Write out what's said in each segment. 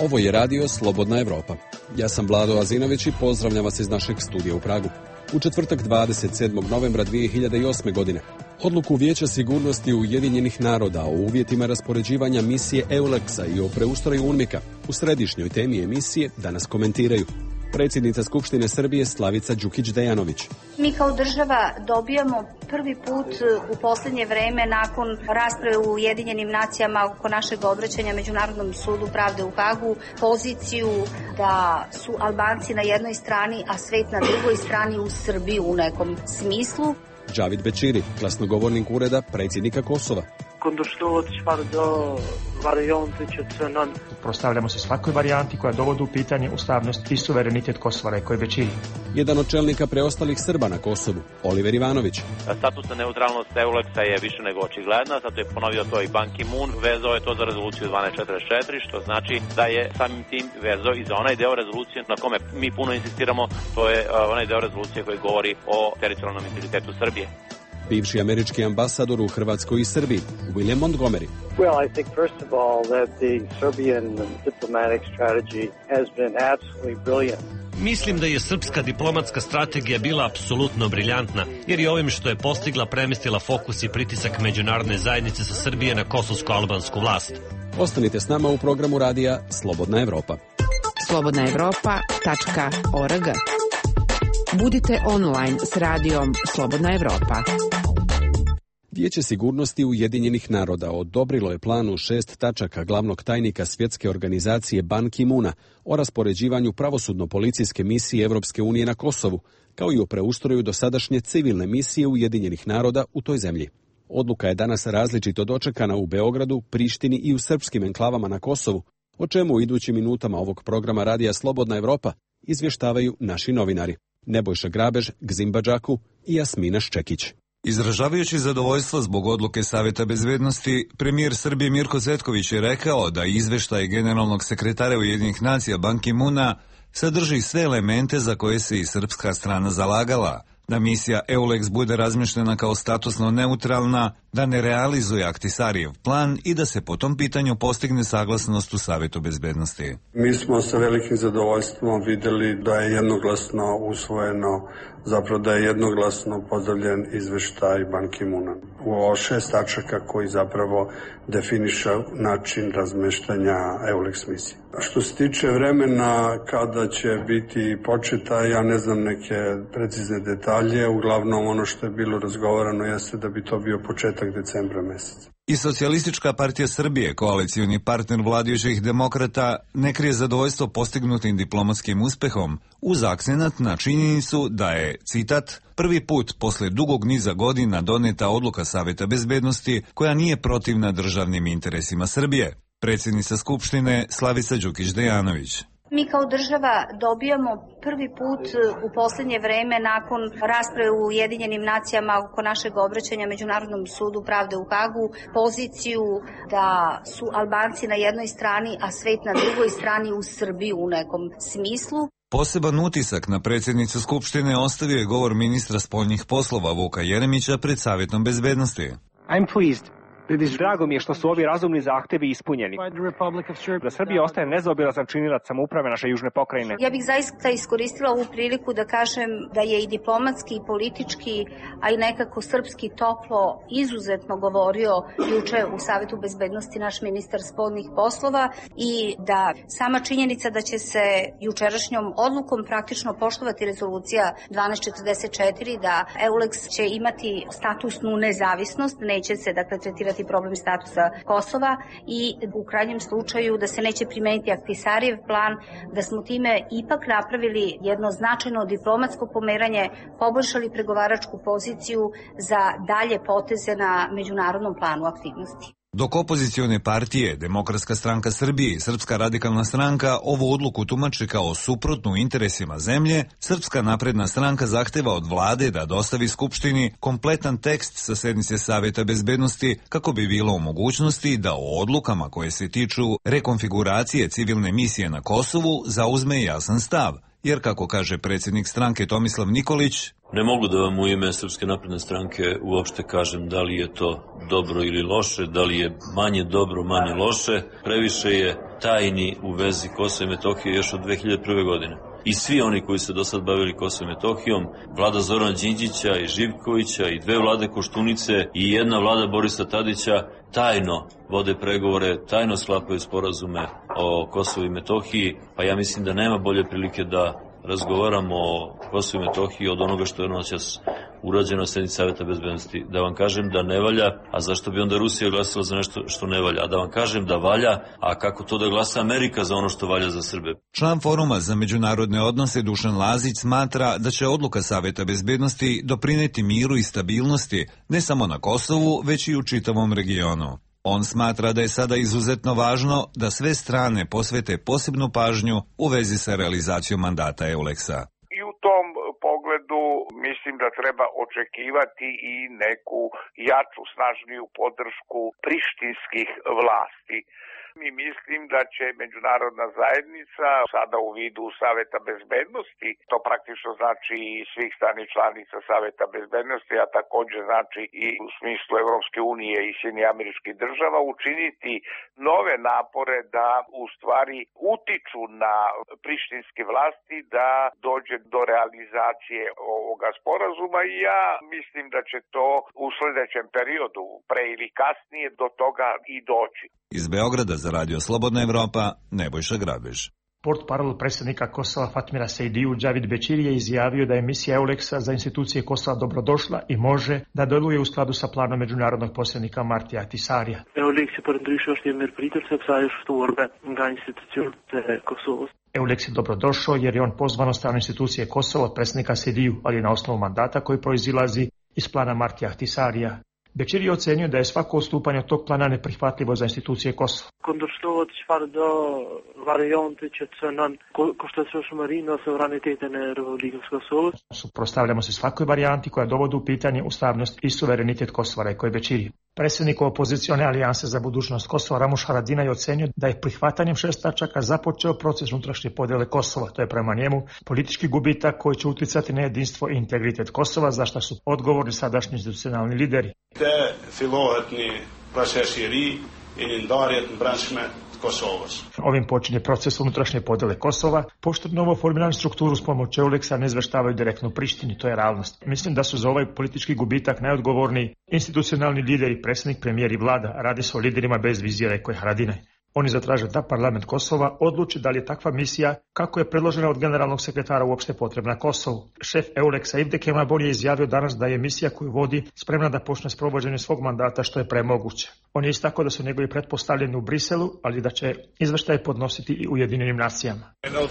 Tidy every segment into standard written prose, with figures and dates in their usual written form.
Ovo je radio Slobodna Evropa. Ja sam Vlado Azinović i pozdravljam vas iz našeg studija u Pragu. U četvrtak 27. novembra 2008. godine odluku Vijeća sigurnosti Ujedinjenih naroda o uvjetima raspoređivanja misije EULEX-a i o preustroju UNMIK-a u središnjoj temi emisije danas komentiraju predsjednica Skupštine Srbije Slavica Đukić-Dejanović. Mi kao država dobijamo prvi put u posljednje vreme nakon rasprave u Ujedinjenim nacijama oko našeg obraćanja Međunarodnom sudu pravde u Hagu poziciju da su Albanci na jednoj strani, a svet na drugoj strani u Srbiji u nekom smislu. Džavid Bećiri, glasnogovornik ureda predsjednika Kosova. Prostavljamo se svakoj varijanti koja dovodi u pitanje ustavnost i suverenitet Kosova, rekao je Bećiri. Jedan od čelnika preostalih Srba na Kosovu, Oliver Ivanović. Statusna neutralnost EULEX-a je više nego očigledna, zato je ponovio to i Ban Ki-moon, vezao je to za rezoluciju 1244, što znači da je samim tim vezao i za onaj deo rezolucije na kome mi puno insistiramo, to je onaj deo rezolucije koji govori o teritorijalnom integritetu Srbije. Bivši američki ambasador u Hrvatskoj i Srbiji, William Montgomery. Well, I think first of all that the Serbian diplomatic strategy has been absolutely brilliant. Mislim da je srpska diplomatska strategija bila apsolutno briljantna, jer je ovim što je postigla premestila fokus i pritisak međunarodne zajednice sa Srbije na kosovsko-albansku vlast. Ostanite s nama u programu radija Slobodna Evropa. slobodnaevropa.org. Budite online s radijom Slobodna Evropa. Vijeće sigurnosti Ujedinjenih naroda odobrilo je plan u 6 tačaka glavnog tajnika Svjetske organizacije Ban Ki-moona o raspoređivanju pravosudno-policijske misije Evropske unije na Kosovu, kao i o preustroju dosadašnje civilne misije Ujedinjenih naroda u toj zemlji. Odluka je danas različito dočekana u Beogradu, Prištini i u srpskim enklavama na Kosovu, o čemu u idućim minutama ovog programa radija Slobodna Evropa izvještavaju naši novinari Nebojša Grabež, Gzimba Džaku i Jasmina Ščekić. Izražavajući zadovoljstvo zbog odluke Saveta bezbednosti, premijer Srbije Mirko Cvetković je rekao da izveštaj generalnog sekretara Ujedinjenih nacija Ban Ki-moona sadrži sve elemente za koje se i srpska strana zalagala, da misija EULEX bude razmišljena kao statusno neutralna, da ne realizuje Ahtisarijev plan i da se po tom pitanju postigne saglasnost u Savetu bezbednosti. Mi smo sa velikim zadovoljstvom vidjeli da je jednoglasno usvojeno, zapravo da je jednoglasno pozdravljen izveštaj Ban Ki-moona u 6 tačaka koji zapravo definiše način razmeštanja EULEX misije. Što se tiče vremena kada će biti početa, ja ne znam neke precizne detalje, uglavnom ono što je bilo razgovarano jeste da bi to bio početak decembra meseca. I Socijalistička partija Srbije, koalicioni partner vladajućih demokrata, ne krije zadovoljstvo postignutim diplomatskim uspehom, uz akcenat na činjenicu da je, citat, prvi put posle dugog niza godina doneta odluka Saveta bezbednosti koja nije protivna državnim interesima Srbije. Predsjednica Skupštine Slavica Đukić-Dejanović. Mi kao država dobijamo prvi put u posljednje vreme nakon rasprave u Ujedinjenim nacijama oko našeg obraćanja Međunarodnom sudu pravde u Hagu poziciju da su Albanci na jednoj strani, a svet na drugoj strani u Srbiji u nekom smislu. Poseban utisak na predsjednicu Skupštine ostavio je govor ministra spoljnih poslova Vuka Jeremića pred Savetom bezbednosti. I'm pleased. Drago mi je što su ovi razumni zahtevi ispunjeni. Da Srbija ostaje nezaobilazan činilac samouprave naše južne pokrajine. Ja bih zaista iskoristila ovu priliku da kažem da je i diplomatski i politički, a i nekako srpski toplo izuzetno govorio juče u Savetu bezbednosti naš ministar spoljnih poslova i da sama činjenica da će se jučerašnjom odlukom praktično poštovati rezolucija 1244, da EULEX će imati statusnu nezavisnost, neće se dakle tretirati problem statusa Kosova i u krajnjem slučaju da se neće primeniti Ahtisarijev plan, da smo time ipak napravili jedno značajno diplomatsko pomeranje, poboljšali pregovaračku poziciju za dalje poteze na međunarodnom planu aktivnosti. Dok opozicione partije, Demokratska stranka Srbije i Srpska radikalna stranka ovu odluku tumače kao suprotnu interesima zemlje, Srpska napredna stranka zahteva od vlade da dostavi Skupštini kompletan tekst sa sednice Saveta bezbednosti kako bi bilo u mogućnosti da o odlukama koje se tiču rekonfiguracije civilne misije na Kosovu zauzme jasan stav. Jer, kako kaže predsjednik stranke Tomislav Nikolić, Ne mogu da vam u ime Srpske napredne stranke uopšte kažem da li je to dobro ili loše, da li je manje dobro, manje loše. Previše je tajni u vezi Kosova i Metohije još od 2001. godine. I svi oni koji se do sad bavili Kosovom i Metohijom, vlada Zorana Đinđića i Živkovića i dve vlade Koštunice i jedna vlada Borisa Tadića tajno vode pregovore, tajno sklapaju sporazume o Kosovu i Metohiji, pa ja mislim da nema bolje prilike da razgovaramo o Kosovu i Metohiji od onoga što je noćas urađeno na sednici Saveta bezbednosti. Da vam kažem da ne valja, a zašto bi onda Rusija glasala za nešto što ne valja? A da vam kažem da valja, a kako to da glasa Amerika za ono što valja za Srbe? Član Foruma za međunarodne odnose Dušan Lazić smatra da će odluka Saveta bezbednosti doprineti miru i stabilnosti ne samo na Kosovu, već i u čitavom regionu. On smatra da je sada izuzetno važno da sve strane posvete posebnu pažnju u vezi sa realizacijom mandata EULEX-a. I u tom pogledu mislim da treba očekivati i neku jaču, snažniju podršku prištinskih vlasti. I mislim da će međunarodna zajednica sada u vidu Saveta bezbednosti, to praktično znači i svih stranih članica Saveta bezbednosti, a također znači i u smislu Evropske unije i Sjedinjenih Američkih Država, učiniti nove napore da u stvari utiču na prištinske vlasti da dođe do realizacije ovoga sporazuma i ja mislim da će to u sljedećem periodu, pre ili kasnije, do toga i doći. Iz Beograda za Radio Slobodna Evropa, Nebojša Grabež. Portparol predsjednika Kosova Fatmira Sejdiju Džavid Bećiri je izjavio da je misija EULEX-a za institucije Kosova dobrodošla i može da deluje u skladu sa planom međunarodnog posrednika Martija Ahtisarija. EULEX je dobrodošao jer je on pozvan od strane institucije Kosova od predsjednika Sejdiju, ali na osnovu mandata koji proizilazi iz plana Martija Ahtisarija. Bećiri je ocenio da je svako odstupanje od tog plana neprihvatljivo za institucije Kosova. Suprotstavljamo se svakoj varijanti koja dovodi u pitanje ustavnost i suverenitet Kosova, rekao je Bećiri. Predsjednik opozicione alijanse za budućnost Kosova Ramuš Haradina je ocenio da je prihvatanjem 6 tačaka započeo proces unutrašnje podjele Kosova. To je prema njemu politički gubitak koji će uticati na jedinstvo i integritet Kosova, za što su odgovorni sadašnji institucionalni lideri. Ovim počinje proces unutrašnje podjele Kosova, pošto novo formiranu strukturu s pomoću EULEX-a ne izveštavaju direktno Prištini, to je realnost. Mislim da su za ovaj politički gubitak najodgovorniji institucionalni lideri, predsjednik, premijer i vlada. Radi se o liderima bez vizije, rekao je Haradinaj. Oni zatraže da parlament Kosova odluči da li je takva misija, kako je predložena od generalnog sekretara, uopšte potrebna Kosovu. Šef EULEX-a Ivde Kemabon je izjavio danas da je misija koju vodi spremna da počne s provođenjem svog mandata što je premoguće. On je istakao da su njegovi pretpostavljeni u Briselu, ali da će izveštaje podnositi i Ujedinjenim nacijama.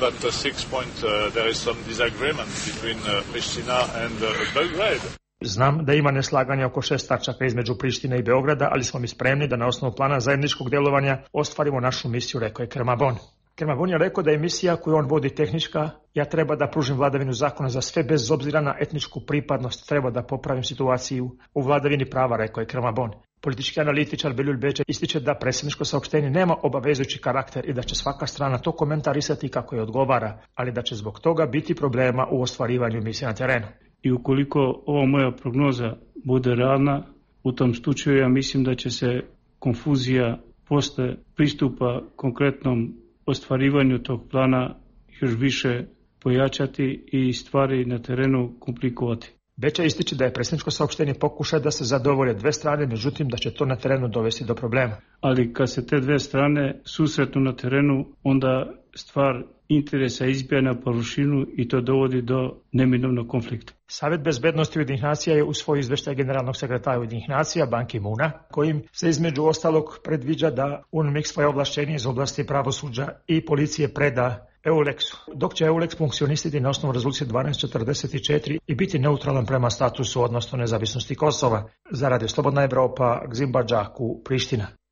Znam da ima neslaganja oko 6 tačaka između Prištine i Beograda, ali smo mi spremni da na osnovu plana zajedničkog djelovanja ostvarimo našu misiju, rekao je Kemabon. Kemabon je rekao da je misija koju on vodi tehnička, ja treba da pružim vladavinu zakona za sve bez obzira na etničku pripadnost, treba da popravim situaciju u vladavini prava, rekao je Kemabon. Politički analitičar Belul Beče ističe da predsjedničko saopštenje nema obavezujući karakter i da će svaka strana to komentarisati kako je odgovara, ali da će zbog toga biti problema u ostvarivanju misije na terenu. I ukoliko ova moja prognoza bude realna, u tom slučaju ja mislim da će se konfuzija posle pristupa konkretnom ostvarivanju tog plana još više pojačati i stvari na terenu komplikovati. Beća ističe da je predsjedničko saopštenje pokušaj da se zadovolje dve strane, međutim da će to na terenu dovesti do problema. Ali kad se te dve strane susretnu na terenu, onda stvar interesa izbija na površinu i to dovodi do neminovnog konflikta. Savjet bezbednosti Ujedinjenih nacija je usvojio izveštaj generalnog sekretara Ujedinjenih nacija Ban Ki-moona, kojim se između ostalog predviđa da UNMIK svoje ovlašćenje iz oblasti pravosuđa i policije preda EULEX-u, dok će EULEX funkcionistiti na osnovu rezolucije 1244 i biti neutralan prema statusu, odnosno nezavisnosti Kosova. Za Radio Slobodna Evropa, Gzim Badžaku, Priština.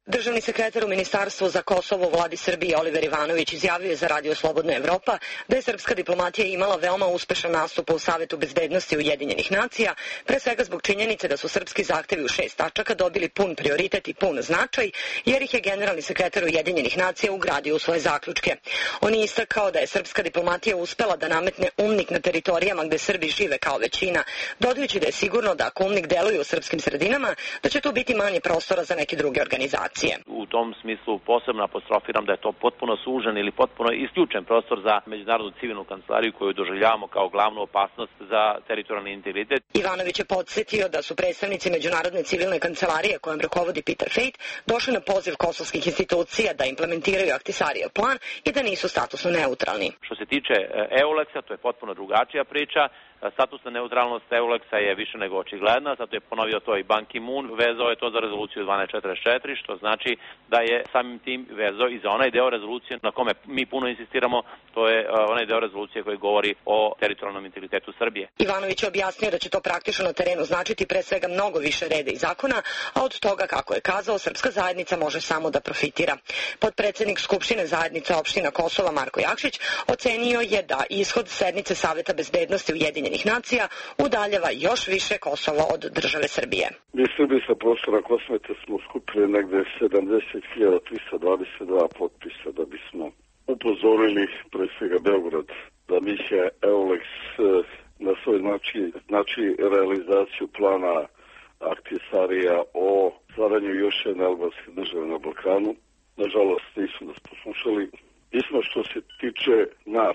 Državni sekretar u Ministarstvu za Kosovo u vladi Srbije Oliver Ivanović izjavio je za Radio Slobodna Evropa da je srpska diplomatija imala veoma uspešan nastup u Savetu bezbednosti Ujedinjenih nacija, pre svega zbog činjenice da su srpski zahtevi u 6 tačaka dobili pun prioritet i pun značaj, jer ih je generalni sekretar Ujedinjenih nacija ugradio u svoje zaključke. On je istakao da je srpska diplomatija uspela da nametne UNMIK na teritorijama gde Srbi žive kao većina, dodajući da je sigurno da ako UNMIK deluje u srpskim sredinama, da će tu biti manje prostora za neke druge organizacije. U tom smislu posebno apostrofiram da je to potpuno sužen ili potpuno isključen prostor za međunarodnu civilnu kancelariju koju doživljavamo kao glavnu opasnost za teritorijalni integritet. Ivanović je podsjetio da su predstavnici međunarodne civilne kancelarije kojom rukovodi Peter Fejt došli na poziv kosovskih institucija da implementiraju Ahtisarijev plan i da nisu statusno neutralni. Što se tiče EULEX-a, to je potpuno drugačija priča. Statusna neutralnost EULEX-a je više nego očigledna, zato je ponovio to i Ban Ki-moon, vezao je to za rezoluciju 1244, što znači da je samim tim vezao i za onaj deo rezolucije na kome mi puno insistiramo, to je onaj deo rezolucije koji govori o teritorijalnom integritetu Srbije. Ivanović je objasnio da će to praktično na terenu značiti pre svega mnogo više reda i zakona, a od toga, kako je kazao, srpska zajednica može samo da profitira. Potpredsednik Skupštine zajednice opština Kosova Marko Jakšić ocenio je da ishod sednice Saveta bezbednosti Ujedinjenih nacija udaljava još više Kosovo od države Srbije. Mi Srbi sa prostora Kosmeta smo skupili negde 70.322 potpisa da bismo upozorili pre svega Beograd da misija EULEX na svoj znači realizaciju plana Ahtisarija o stvaranju još jedne albanske države na Balkanu. Nažalost, nisu nas poslušali. Mi smo, što se tiče nas,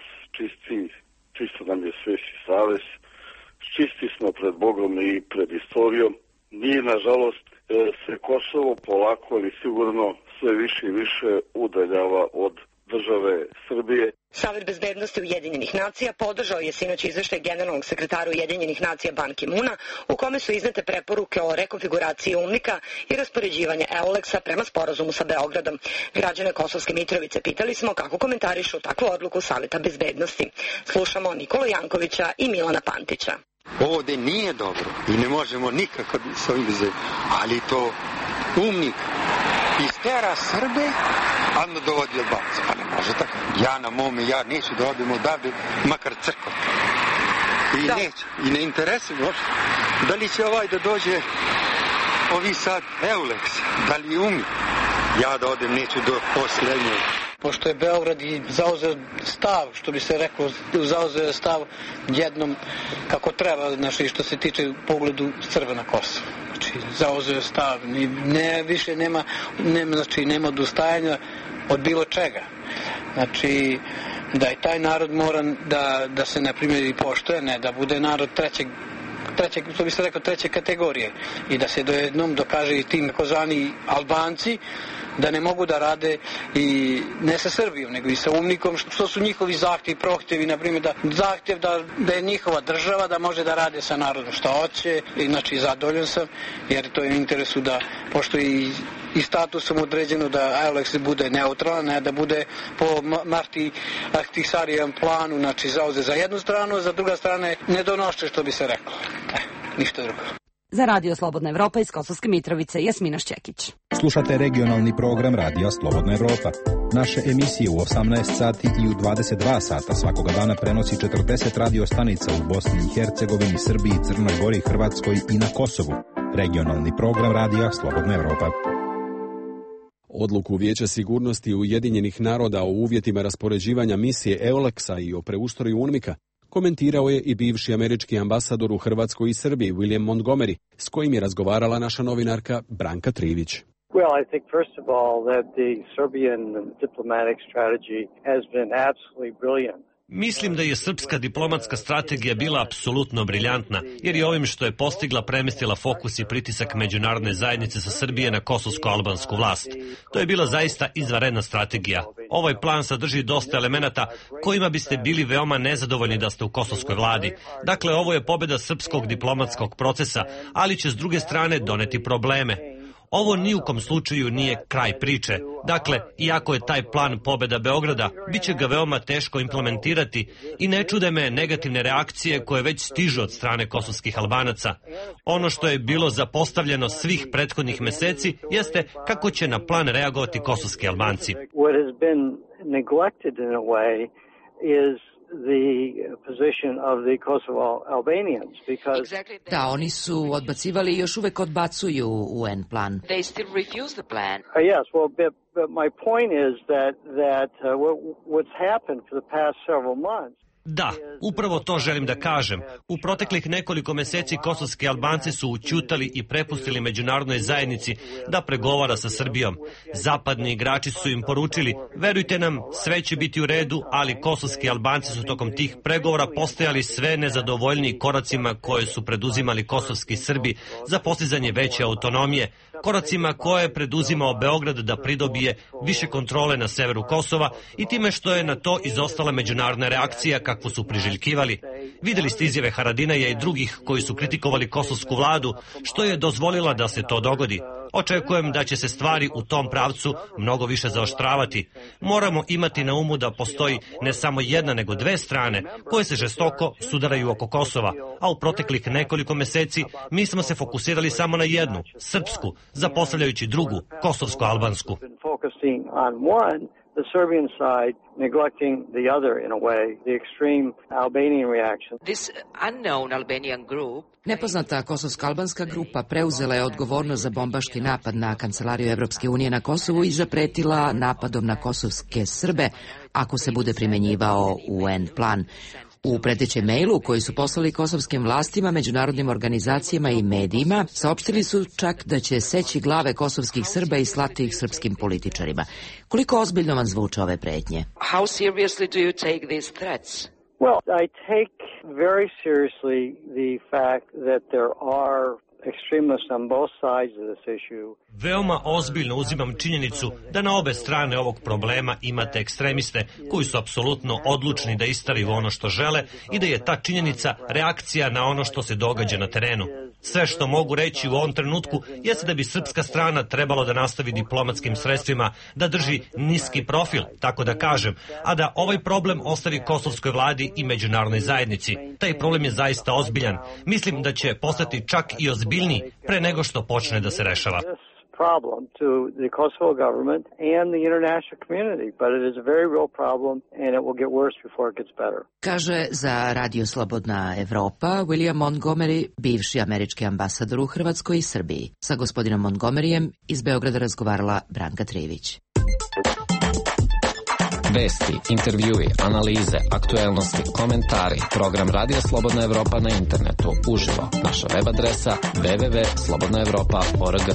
čisto nam je Sveti savez, čisti smo pred Bogom i pred istorijom. Nije, nažalost, se Kosovo polako, ali sigurno sve više i više udaljava od države Srbije. Savet bezbednosti Ujedinjenih nacija podržao je sinoć izveštaj generalnog sekretara Ujedinjenih nacija Ban Ki-moona, u kome su iznete preporuke o rekonfiguraciji UNMIK-a i raspoređivanje EULEX-a prema sporazumu sa Beogradom. Građane Kosovske Mitrovice pitali smo kako komentarišu takvu odluku Saveta bezbednosti. Slušamo Nikolu Jankovića i Milana Pantića. Ovde nije dobro i ne možemo nikako s ovim ali to UNMIK istera Srbe, a ne dovodi Albance. Pa ne može tako. Ja na mome, ja neću da odem odavde, makar crkva. I neću. I ne interesuje uopšte. Da li će da dođe ovi sad EULEX, da li UNMIK? Ja da odem neću do posljednjeg. Pošto je Beograd i zauzeo stav, što bi se reklo, zauzeo stav jednom kako treba, znači što se tiče pogledu Srba na Kosovo. Znači, zauzeo stav, više nema odustajanja od bilo čega. Znači, da i taj narod mora da se, na primjer, i poštuje, ne da bude narod što bi se rekao, treće kategorije i da se dojednom dokaže i tim takozvani Albanci da ne mogu da rade i ne sa Srbijom, nego i sa UNMIK-om, što su njihovi prohtjevi, na primjer zahtjev da je njihova država, da može da rade sa narodom što hoće, znači zadovoljan sam, jer to je u interesu da, pošto i statusom određeno da EULEX bude neutralan, ne da bude po Ahtisarijevom planu, znači zauze za jednu stranu, a za druga strane nedonošće, što bi se reklo. Ništa drugo. Za Radio Slobodna Evropa iz Kosovske Mitrovice, Jasmina Šćekić. Slušate regionalni program Radija Slobodna Evropa. Naše emisije u 18 sati i u 22 sata svakoga dana prenosi 40 radio stanica u Bosni i Hercegovini, Srbiji, Crnoj Gori, Hrvatskoj i na Kosovu. Regionalni program Radija Slobodna Evropa. Odluku Vijeća sigurnosti Ujedinjenih naroda o uvjetima raspoređivanja misije EULEX-a i o preustroju UNMIK-a komentirao je i bivši američki ambasador u Hrvatskoj i Srbiji William Montgomery, s kojim je razgovarala naša novinarka Branka Trivić. Well, I think first of all that the Serbian diplomatic strategy has been absolutely brilliant. Mislim da je srpska diplomatska strategija bila apsolutno briljantna, jer je ovim što je postigla premestila fokus i pritisak međunarodne zajednice sa Srbije na kosovsko-albansku vlast. To je bila zaista izvanredna strategija. Ovaj plan sadrži dosta elemenata kojima biste bili veoma nezadovoljni da ste u kosovskoj vladi. Dakle, ovo je pobjeda srpskog diplomatskog procesa, ali će s druge strane doneti probleme. Ovo ni u kom slučaju nije kraj priče. Dakle, iako je taj plan pobeda Beograda, bit će ga veoma teško implementirati i ne čude me negativne reakcije koje već stižu od strane kosovskih Albanaca. Ono što je bilo zapostavljeno svih prethodnih meseci jeste kako će na plan reagovati kosovski Albanci. Da, oni su odbacivali i još uvek odbacuju UN plan. Da, upravo to želim da kažem. U proteklih nekoliko meseci kosovski Albanci su ućutali i prepustili međunarodnoj zajednici da pregovara sa Srbijom. Zapadni igrači su im poručili, verujte nam, sve će biti u redu, ali kosovski Albanci su tokom tih pregovora postajali sve nezadovoljniji koracima koje su preduzimali kosovski Srbi za postizanje veće autonomije, koracima koje je preduzimao Beograd da pridobije više kontrole na severu Kosova i time što je na to izostala međunarodna reakcija kakvu su priželjkivali. Videli ste izjave Haradinaja i drugih koji su kritikovali kosovsku vladu, što je dozvolila da se to dogodi. Očekujem da će se stvari u tom pravcu mnogo više zaoštravati. Moramo imati na umu da postoji ne samo jedna nego dve strane koje se žestoko sudaraju oko Kosova, a u proteklih nekoliko meseci mi smo se fokusirali samo na jednu, srpsku, zapostavljajući drugu, kosovsko-albansku. The Serbian side neglecting the other in a way, the extreme Albanian reaction. This unknown Albanian group Nepoznata kosovsko-albanska grupa preuzela je odgovornost za bombaški napad na Kancelariju Evropske unije na Kosovu i zapretila napadom na kosovske Srbe ako se bude primenjivao UN plan. U pretećem mailu koji su poslali kosovskim vlastima, međunarodnim organizacijama i medijima, saopštili su čak da će seći glave kosovskih Srba i slati ih srpskim političarima. Koliko ozbiljno vam zvuče ove pretnje? How seriously do you take these threats? Well, I take very seriously the fact that there are extremists on both sides of this issue. Veoma ozbiljno uzimam činjenicu da na obe strane ovog problema imate ekstremiste koji su apsolutno odlučni da istaraju ono što žele i da je ta činjenica reakcija na ono što se događa na terenu. Sve što mogu reći u ovom trenutku jeste da bi srpska strana trebalo da nastavi diplomatskim sredstvima, da drži niski profil, tako da kažem, a da ovaj problem ostavi kosovskoj vladi i međunarodnoj zajednici. Taj problem je zaista ozbiljan. Mislim da će postati čak i ozbiljniji pre nego što počne da se rešava. Problem to the Kosovo government and the international community, but it is a very real problem and it will get worse before it gets better. Kaže za Radio Slobodna Evropa William Montgomery, bivši američki ambasador u Hrvatskoj i Srbiji. Sa gospodinom Montgomeryjem iz Beograda razgovarala Branka Trivić. Vesti, intervjui, analize, aktuelnosti, komentari, program Radio Slobodna Evropa na internetu, uživo. Naša web adresa www.slobodnaevropa.org.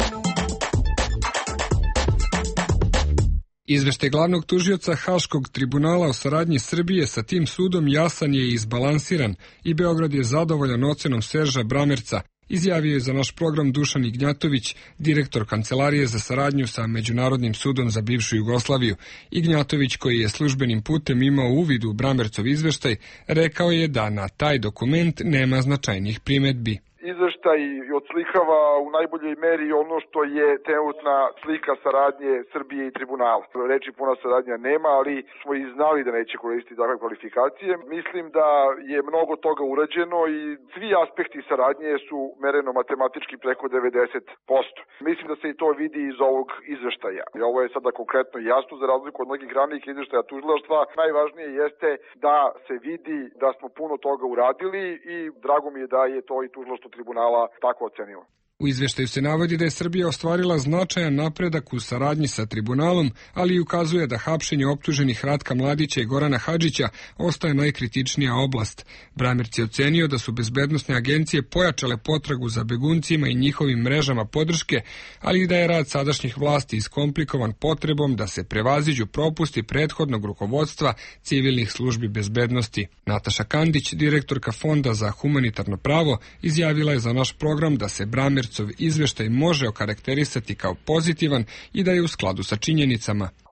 Izveštaj glavnog tužioca Haškog tribunala o saradnji Srbije sa tim sudom jasan je i izbalansiran i Beograd je zadovoljan ocenom Serža Bramerca, izjavio je za naš program Dušan Ignjatović, direktor Kancelarije za saradnju sa Međunarodnim sudom za bivšu Jugoslaviju. Ignjatović, koji je službenim putem imao uvid u Bramercov izveštaj, rekao je da na taj dokument nema značajnih primedbi. Izveštaj odslikava u najboljoj meri ono što je trenutna slika saradnje Srbije i tribunala. Reči puna saradnja nema, ali smo i znali da neće koristiti takve kvalifikacije. Mislim da je mnogo toga urađeno i svi aspekti saradnje su mereno matematički preko 90%. Mislim da se i to vidi iz ovog izveštaja. I ovo je sada konkretno jasno za razliku od mnogih ranijih izveštaja tužilaštva. Najvažnije jeste da se vidi da smo puno toga uradili i drago mi je da je to i tužilaštvo tribunala tako ocenilo. U izveštaju se navodi da je Srbija ostvarila značajan napredak u saradnji sa tribunalom, ali i ukazuje da hapšenje optuženih Ratka Mladića i Gorana Hadžića ostaje najkritičnija oblast. Bramerc je ocenio da su bezbednosne agencije pojačale potragu za beguncima i njihovim mrežama podrške, ali i da je rad sadašnjih vlasti iskomplikovan potrebom da se prevaziđu propusti prethodnog rukovodstva civilnih službi bezbednosti. Nataša Kandić, direktorka Fonda za humanitarno pravo, izjavila je za naš program da se Bramercov izveštaj može okarakterisati kao pozitivan i da je u skladu sa činjenicama.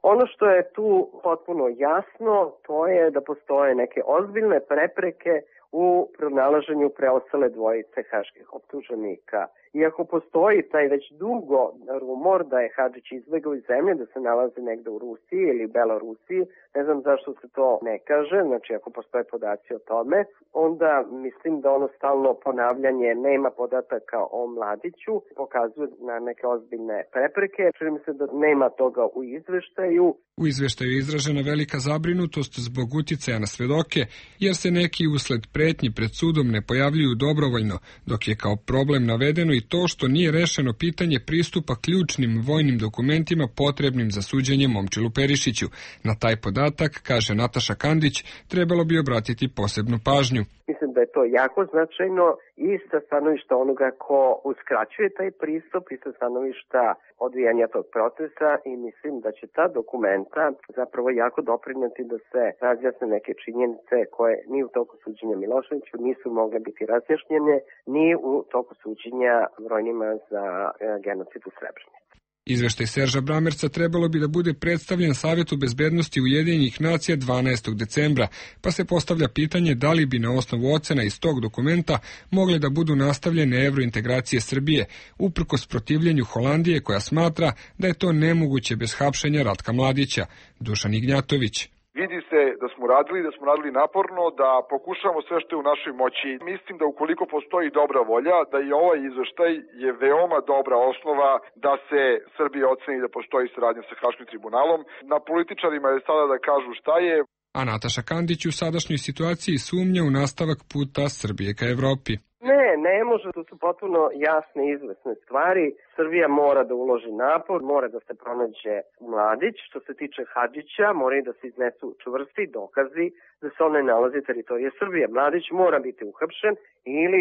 Ono što je tu potpuno jasno, to je da postoje neke ozbiljne prepreke u pronalaženju preostale dvojice haških optuženika. Iako postoji taj već dugo rumor da je Hadžić izbegao iz zemlje, da se nalazi negde u Rusiji ili Belorusiji, ne znam zašto se to ne kaže, znači ako postoje podaci o tome, onda mislim da ono stalno ponavljanje nema podataka o Mladiću pokazuje na neke ozbiljne prepreke. Čini mi se da nema toga u izveštaju. U izveštaju je izražena velika zabrinutost zbog uticaja na svedoke, jer se neki usled pretnji pred sudom ne pojavljuju dobrovoljno, dok je kao problem navedeno i to što nije rešeno pitanje pristupa ključnim vojnim dokumentima potrebnim za suđenje Momčilu Perišiću. Na taj podatak, kaže Nataša Kandić, trebalo bi obratiti posebnu pažnju. Mislim da je to jako značajno i sa stanovišta onoga ko uskraćuje taj pristup i sa stanovišta odvijanja tog procesa i mislim da će ta dokumenta zapravo jako doprineti da se razjasne neke činjenice koje ni u toku suđenja Miloševiću nisu mogle biti razjašnjene, ni u toku suđenja brojnima za genocid u Srebrenici. Izveštaj Serža Bramerca trebalo bi da bude predstavljen Savetu bezbednosti Ujedinjenih nacija 12. decembra, pa se postavlja pitanje da li bi na osnovu ocena iz tog dokumenta mogle da budu nastavljene evrointegracije Srbije, uprkos protivljenju Holandije koja smatra da je to nemoguće bez hapšenja Ratka Mladića. Dušan Ignjatović. Vidi se da smo radili naporno, da pokušamo sve što je u našoj moći. Mislim da ukoliko postoji dobra volja, da i ovaj izveštaj je veoma dobra osnova da se Srbija oceni da postoji saradnja sa Haškim tribunalom. Na političarima je sada da kažu šta je. A Nataša Kandić u sadašnjoj situaciji sumnja u nastavak puta Srbije ka Evropi. Ne može, to su potpuno jasne i izvesne stvari. Srbija mora da uloži napor, mora da se pronađe Mladić. Što se tiče Hadžića, mora i da se iznesu čvrsti dokazi da se on ne nalazi teritorije Srbije. Mladić mora biti uhapšen ili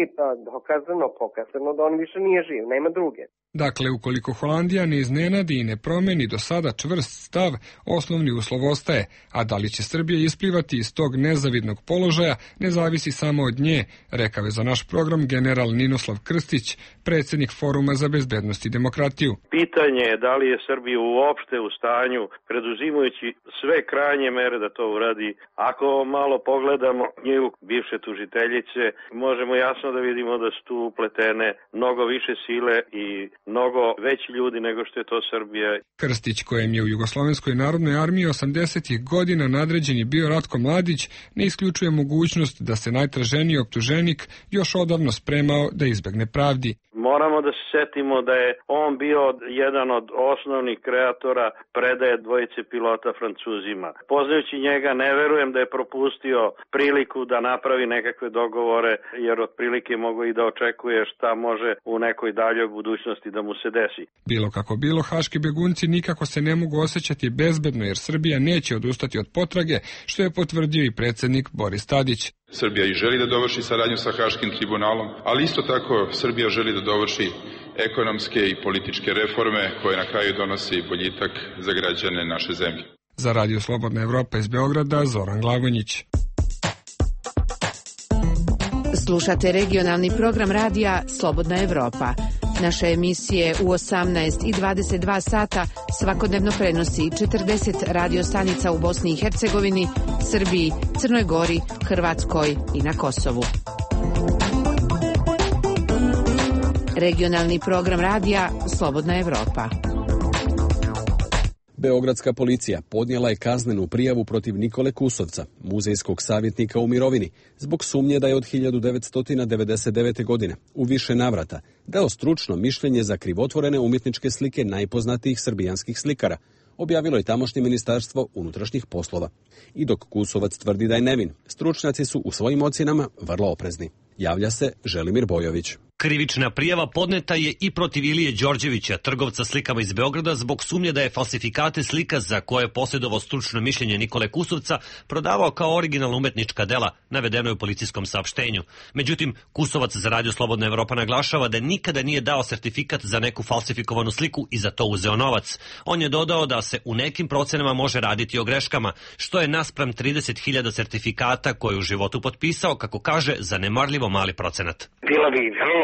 pokazano da on više nije živ, nema druge. Dakle, ukoliko Holandija ne iznenadi i ne promeni do sada čvrst stav, osnovni uslov ostaje, a da li će Srbija isplivati iz tog nezavidnog položaja ne zavisi samo od nje, rekao je za naš program general Ninoslav Krstić, predsjednik Foruma za bezbednost i demokratiju. Pitanje je da li je Srbija uopšte u stanju, preduzimajući sve krajnje mere da to uradi. Ako malo pogledamo knjigu bivše tužiteljice, možemo jasno da vidimo da su tu upletene mnogo više sile i mnogo veći ljudi nego što je to Srbija. Krstić, kojem je u Jugoslovenskoj narodnoj armiji 80-ih godina nadređeni bio Ratko Mladić, ne isključuje mogućnost da se najtraženiji optuženik još odavno spremao da izbegne pravdi. Moramo da se setimo da je on bio jedan od osnovnih kreatora predaje dvojice pilota Francuzima. Poznajući njega, ne verujem da je propustio priliku da napravi nekakve dogovore, jer otprilike mogu i da očekuje šta može u nekoj daljoj budućnosti da mu se desi. Bilo kako bilo, haški begunci nikako se ne mogu osjećati bezbedno, jer Srbija neće odustati od potrage, što je potvrdio i predsjednik Boris Tadić. Srbija i želi da dovrši saradnju sa Haškim tribunalom, ali isto tako Srbija želi da dovrši ekonomske i političke reforme koje na kraju donosi boljitak za građane naše zemlje. Za Radio Slobodna Evropa iz Beograda, Zoran Glagonić. Slušate regionalni program radija Slobodna Evropa. Naše emisije u 18 i 22 sata svakodnevno prenosi 40 radiostanica u Bosni i Hercegovini, Srbiji, Crnoj Gori, Hrvatskoj i na Kosovu. Regionalni program radija Slobodna Evropa. Beogradska policija podnijela je kaznenu prijavu protiv Nikole Kusovca, muzejskog savjetnika u mirovini, zbog sumnje da je od 1999. godine u više navrata dao stručno mišljenje za krivotvorene umjetničke slike najpoznatijih srbijanskih slikara, objavilo je tamošnje ministarstvo unutrašnjih poslova. I dok Kusovac tvrdi da je nevin, stručnjaci su u svojim ocjenama vrlo oprezni. Javlja se Želimir Bojović. Krivična prijava podneta je i protiv Ilije Đorđevića, trgovca slikama iz Beograda, zbog sumnje da je falsifikate slika za koje je posjedovao stručno mišljenje Nikole Kusovca prodavao kao originalna umetnička dela, navedeno je u policijskom saopštenju. Međutim, Kusovac za Radio Slobodna Evropa naglašava da nikada nije dao sertifikat za neku falsifikovanu sliku i za to uzeo novac. On je dodao da se u nekim procenama može raditi o greškama, što je naspram 30.000 sertifikata koje u životu potpisao, kako kaže, zanemarljivo mali procenat. Bilo bi vrlo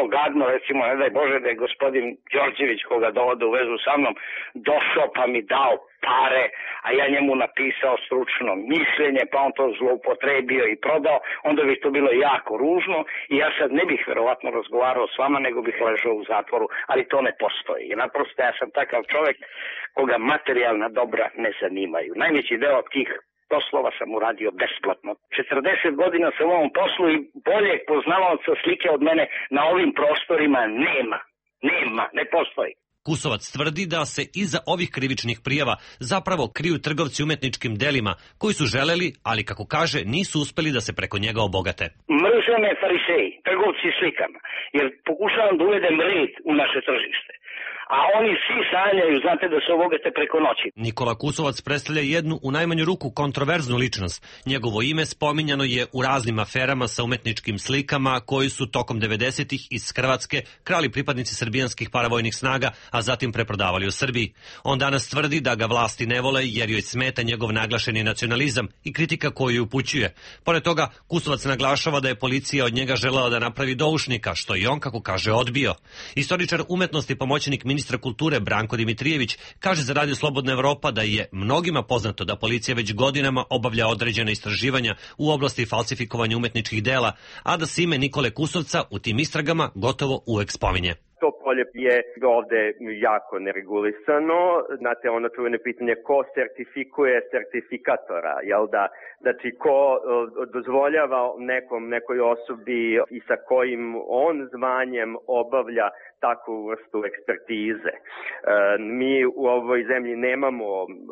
bilo gadno, recimo, ne daj Bože da je gospodin Đorđević, koga dovode u vezu sa mnom, došao pa mi dao pare, a ja njemu napisao stručno mišljenje, pa on to zloupotrebio i prodao, onda bi to bilo jako ružno i ja sad ne bih verovatno razgovarao s vama, nego bih ležao u zatvoru, ali to ne postoji. I naprosto ja sam takav čovjek koga materijalna dobra ne zanimaju. Najveći deo tih poslova sam uradio besplatno. 40 godina sam u ovom poslu i boljeg poznavaoca slike od mene na ovim prostorima nema. Nema, ne postoji. Kusovac tvrdi da se iza ovih krivičnih prijava zapravo kriju trgovci umetničkim delima koji su želeli, ali kako kaže, nisu uspeli da se preko njega obogate. Mrze me fariseji, trgovci slikama, jer pokušavam da uvedem red u naše tržište. A oni svi sanjaju, znate, da se obogate preko noći. Nikola Kusovac predstavlja jednu, u najmanju ruku, kontroverznu ličnost. Njegovo ime spominjano je u raznim aferama sa umetničkim slikama koji su tokom 90-ih iz Hrvatske krali pripadnici srbijanskih paravojnih snaga, a zatim preprodavali u Srbiji. On danas tvrdi da ga vlasti ne vole jer joj smeta njegov naglašeni nacionalizam i kritika koju ju upućuje. Pored toga, Kusovac naglašava da je policija od njega želela da napravi doušnika, što i on, kako kaže, odbio. Istoričar umetnosti, pomoćnik ministra kulture Branko Dimitrijević kaže za Radio Slobodna Evropa da je mnogima poznato da policija već godinama obavlja određene istraživanja u oblasti falsifikovanja umetničkih dela, a da se ime Nikole Kusovca u tim istragama gotovo uvek spominje. To polje je ovde jako neregulisano. Znate, ono čuveno pitanje ko sertifikuje sertifikatora, jel da? Znači, ko dozvoljava nekoj osobi i sa kojim on zvanjem obavlja takvu vrstu ekspertize. Mi u ovoj zemlji nemamo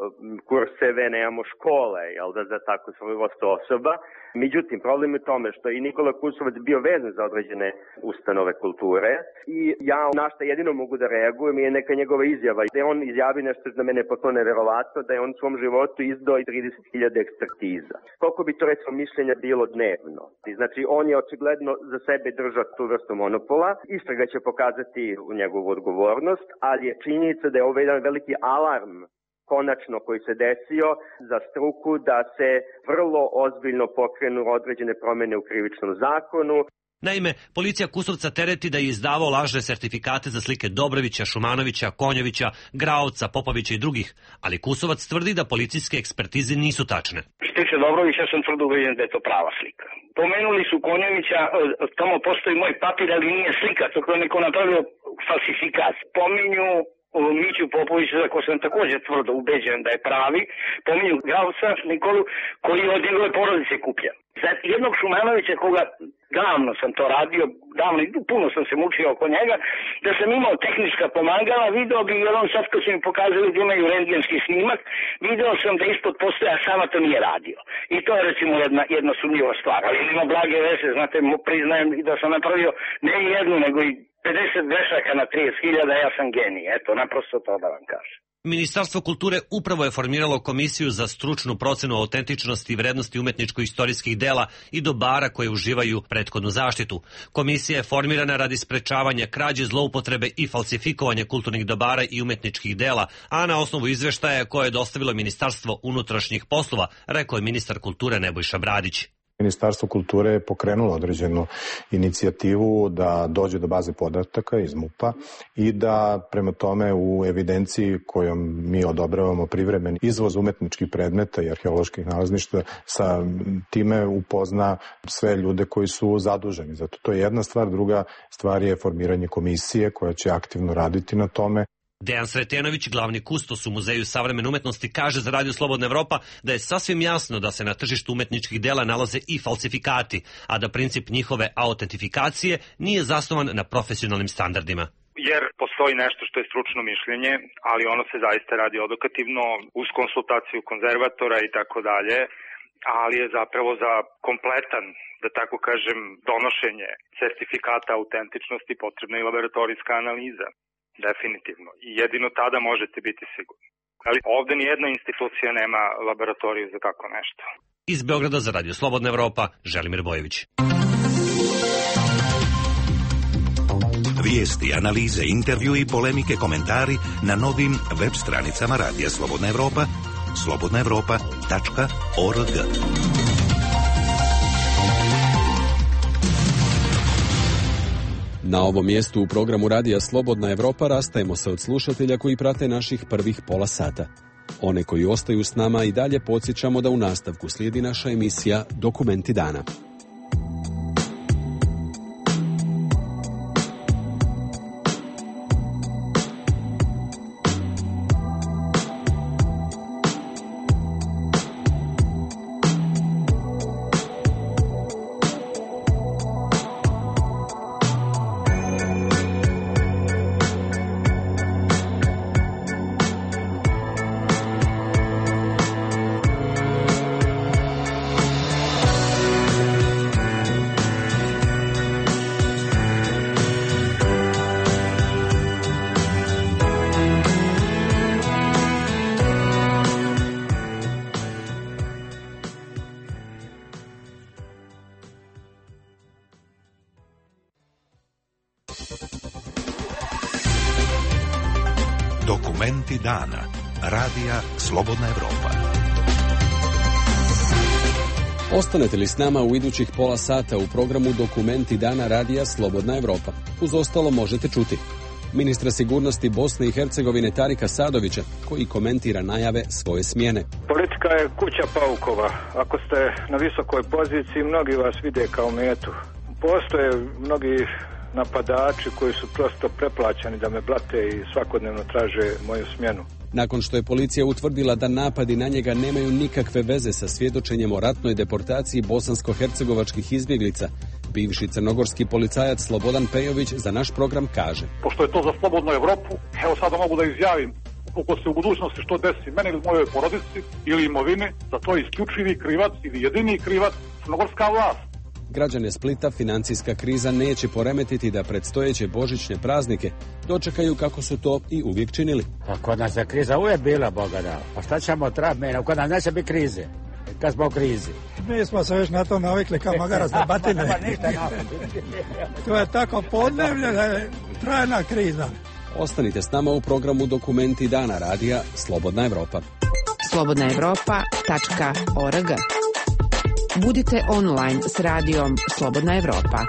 kurseve, nemamo škole, jel da, za takvu svoju vrstu osoba. Međutim, problem je u tome što je Nikola Kusovac bio vezan za određene ustanove kulture i ja na što jedino mogu da reagujem je neka njegova izjava. Da je on izjavi nešto za mene potpuno neverovatno, da je on u svom životu izdao 30.000 ekspertiza. Koliko bi to recimo mišljenja bilo dnevno? Znači, on je očigledno za sebe držao tu vrstu monopola. Istraga će pokazati u njegovu odgovornost, ali je činjenica da je ovo jedan veliki alarm konačno koji se desio za struku da se vrlo ozbiljno pokrenu određene promene u krivičnom zakonu. Naime, policija Kusovca tereti da je izdavao lažne sertifikate za slike Dobrovića, Šumanovića, Konjovića, Graovca, Popovića i drugih, ali Kusovac tvrdi da policijske ekspertize nisu tačne. Što tiče Dobrovića, sam tvrdo ubeđen da je to prava slika. Pomenuli su Konjovića, tamo postoji moj papir, ali nije slika, to je neko napravio falsifikat. Pominju Miću Popovića, za ko sam također tvrdo ubeđen da je pravi, pominju Gravca Nikolu, koji je od njegove porodice kupljen. Za jednog Šumanovića, koga davno sam to radio, davno, puno sam se mučio oko njega, da sam imao tehnička pomagala, video bi, jer on sad kad su mi pokazali da imaju rentgenski snimak, video sam da ispod postoja, a sama to nije radio. I to je recimo jedna sumnjiva stvar, ali ima blage veze, znate, priznajem da sam napravio ne jednu, nego i 50 grešaka na 30.000, ja sam genij, eto, naprosto to da vam kažem. Ministarstvo kulture upravo je formiralo komisiju za stručnu procenu autentičnosti i vrednosti umetničko-istorijskih dela i dobara koje uživaju prethodnu zaštitu. Komisija je formirana radi sprečavanja krađe, zloupotrebe i falsifikovanja kulturnih dobara i umetničkih dela, a na osnovu izveštaja koje je dostavilo Ministarstvo unutrašnjih poslova, rekao je ministar kulture Nebojša Bradić. Ministarstvo kulture je pokrenulo određenu inicijativu da dođe do baze podataka iz MUP-a i da prema tome u evidenciji kojom mi odobravamo privremeni izvoz umetničkih predmeta i arheoloških nalazništva sa time upozna sve ljude koji su zaduženi. Zato to je jedna stvar. Druga stvar je formiranje komisije koja će aktivno raditi na tome. Dejan Sretenović, glavni kustos u Muzeju savremene umetnosti, kaže za Radio Slobodna Evropa da je sasvim jasno da se na tržištu umetničkih dela nalaze i falsifikati, a da princip njihove autentifikacije nije zasnovan na profesionalnim standardima. Jer postoji nešto što je stručno mišljenje, ali ono se zaista radi odokativno uz konsultaciju konzervatora i tako dalje, ali je zapravo za kompletan, da tako kažem, donošenje sertifikata autentičnosti potrebna i laboratorijska analiza. Definitivno. I jedino tada možete biti sigurni. Ali ovde nijedna institucija nema laboratoriju za tako nešto. Iz Beograda za Radio Slobodna Evropa, Želimir Bojević. Vijesti, analize, intervju i polemike, komentari na novim web stranicama Radija Slobodna Evropa, slobodnaevropa.org. Na ovom mjestu u programu Radija Slobodna Evropa rastajemo se od slušatelja koji prate naših prvih pola sata. One koji ostaju s nama i dalje podsjećamo da u nastavku slijedi naša emisija Dokumenti dana. Dokumenti dana. Radija Slobodna Evropa. Ostanete li s nama u idućih pola sata u programu Dokumenti dana Radija Slobodna Evropa? Uz ostalo možete čuti ministra sigurnosti Bosne i Hercegovine Tarika Sadovića, koji komentira najave svoje smjene. Politika je kuća paukova. Ako ste na visokoj poziciji, mnogi vas vide kao metu. Postoje mnogi napadači koji su prosto preplaćani da me blate i svakodnevno traže moju smjenu. Nakon što je policija utvrdila da napadi na njega nemaju nikakve veze sa svjedočenjem o ratnoj deportaciji bosansko-hercegovačkih izbjeglica, bivši crnogorski policajac Slobodan Pejović za naš program kaže: Pošto je to za Slobodnu Evropu, evo sada mogu da izjavim, ukoliko se u budućnosti što desi meni ili mojoj porodici ili imovine, za to je isključivi krivac ili jedini krivac crnogorska vlast. Građane Splita financijska kriza neće poremetiti da predstojeće božićne praznike dočekaju kako su to i uvijek činili. Pa kod nas je kriza uvijek bila, Boga da. Pa šta ćemo trapiti? Kod nas neće biti krize. Kad smo u krizi. Mi smo se već na to navikli kao magarac na batine. To je tako podnevlje da je trajna kriza. Ostanite s nama u programu Dokumenti dana Radija Slobodna Evropa. slobodnaevropa.org. Budite online s radijom Slobodna Evropa.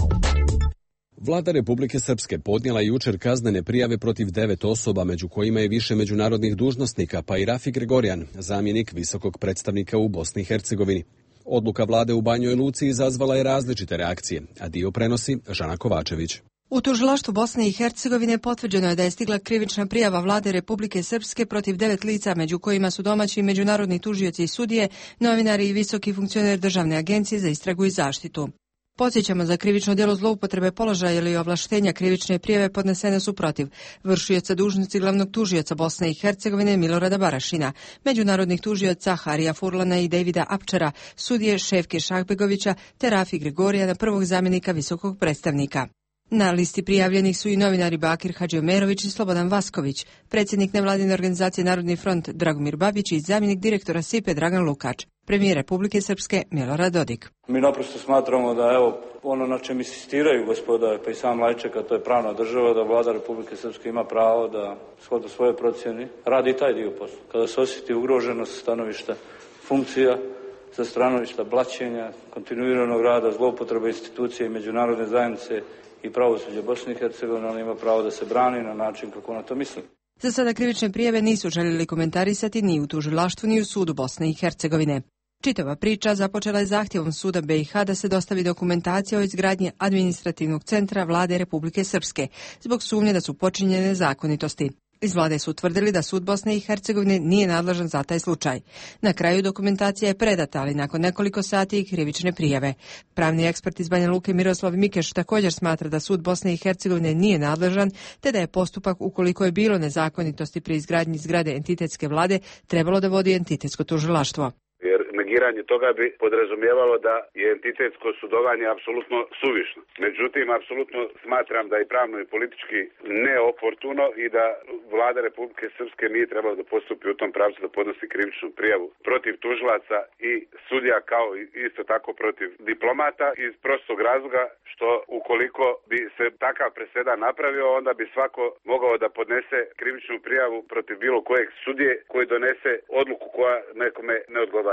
Vlada Republike Srpske podnijela jučer kaznene prijave protiv 9 osoba, među kojima je više međunarodnih dužnosnika, pa i Rafi Gregorijan, zamjenik visokog predstavnika u Bosni i Hercegovini. Odluka vlade u Banjoj Luci izazvala je različite reakcije, a dio prenosi Žana Kovačević. U tužilaštvu Bosne i Hercegovine potvrđeno je da je stigla krivična prijava vlade Republike Srpske protiv 9 lica, među kojima su domaći međunarodni tužioci i sudije, novinari i visoki funkcioner Državne agencije za istragu i zaštitu. Podsjećamo, za krivično djelo zloupotrebe položaja ili ovlaštenja krivične prijave podnesene su protiv vršioca dužnosti glavnog tužioca Bosne i Hercegovine Milorada Barašina, međunarodnih tužioca Harija Furlana i Davida Apčara, sudije Šefke Šahbegovića te Rafi Gregorijana, prvog zamjenika visokog predstavnika. Na listi prijavljenih su i novinari Bakir Hadžiomerović i Slobodan Vasković, predsjednik nevladine organizacije Narodni front Dragomir Babić i zamjenik direktora SIPE Dragan Lukač, premijer Republike Srpske Milorad Dodik. Mi naprosto smatramo da ono na čem insistiraju gospoda, pa i sam Lajček, a to je pravna država, da vlada Republike Srpske ima pravo da shodno svoje procjeni radi taj dio posla. Kada se osjeti ugroženost stanovišta funkcija, sa stanovišta blaćenja, kontinuiranog rada, zloupotrebe institucije i međunarodne zajednice i pravosuđe Bosne i Hercegovine, on ima pravo da se brani na način kako ona to misli. Za sada krivične prijave nisu željeli komentarisati ni u tužilaštvu ni u sudu Bosne i Hercegovine. Čitava priča započela je zahtjevom suda BiH da se dostavi dokumentacija o izgradnji administrativnog centra vlade Republike Srpske, zbog sumnje da su počinjene nezakonitosti. Iz vlade su utvrdili da sud Bosne i Hercegovine nije nadležan za taj slučaj. Na kraju dokumentacija je predata, ali nakon nekoliko sati i krivične prijave. Pravni ekspert iz Banja Luke Miroslav Mikeš također smatra da sud Bosne i Hercegovine nije nadležan, te da je postupak, ukoliko je bilo nezakonitosti pri izgradnji zgrade entitetske vlade, trebalo da vodi entitetsko tužilaštvo. Negiranje toga bi podrazumijevalo da je entitetsko sudovanje apsolutno suvišno. Međutim, apsolutno smatram da je pravno i politički neoportuno i da vlada Republike Srpske nije trebala da postupi u tom pravcu da podnosi krivičnu prijavu protiv tužilaca i sudija, kao isto tako protiv diplomata, iz prostog razloga što ukoliko bi se takav presedan napravio, onda bi svako mogao da podnese krivičnu prijavu protiv bilo kojeg sudije koji donese odluku koja nekome ne odgovara.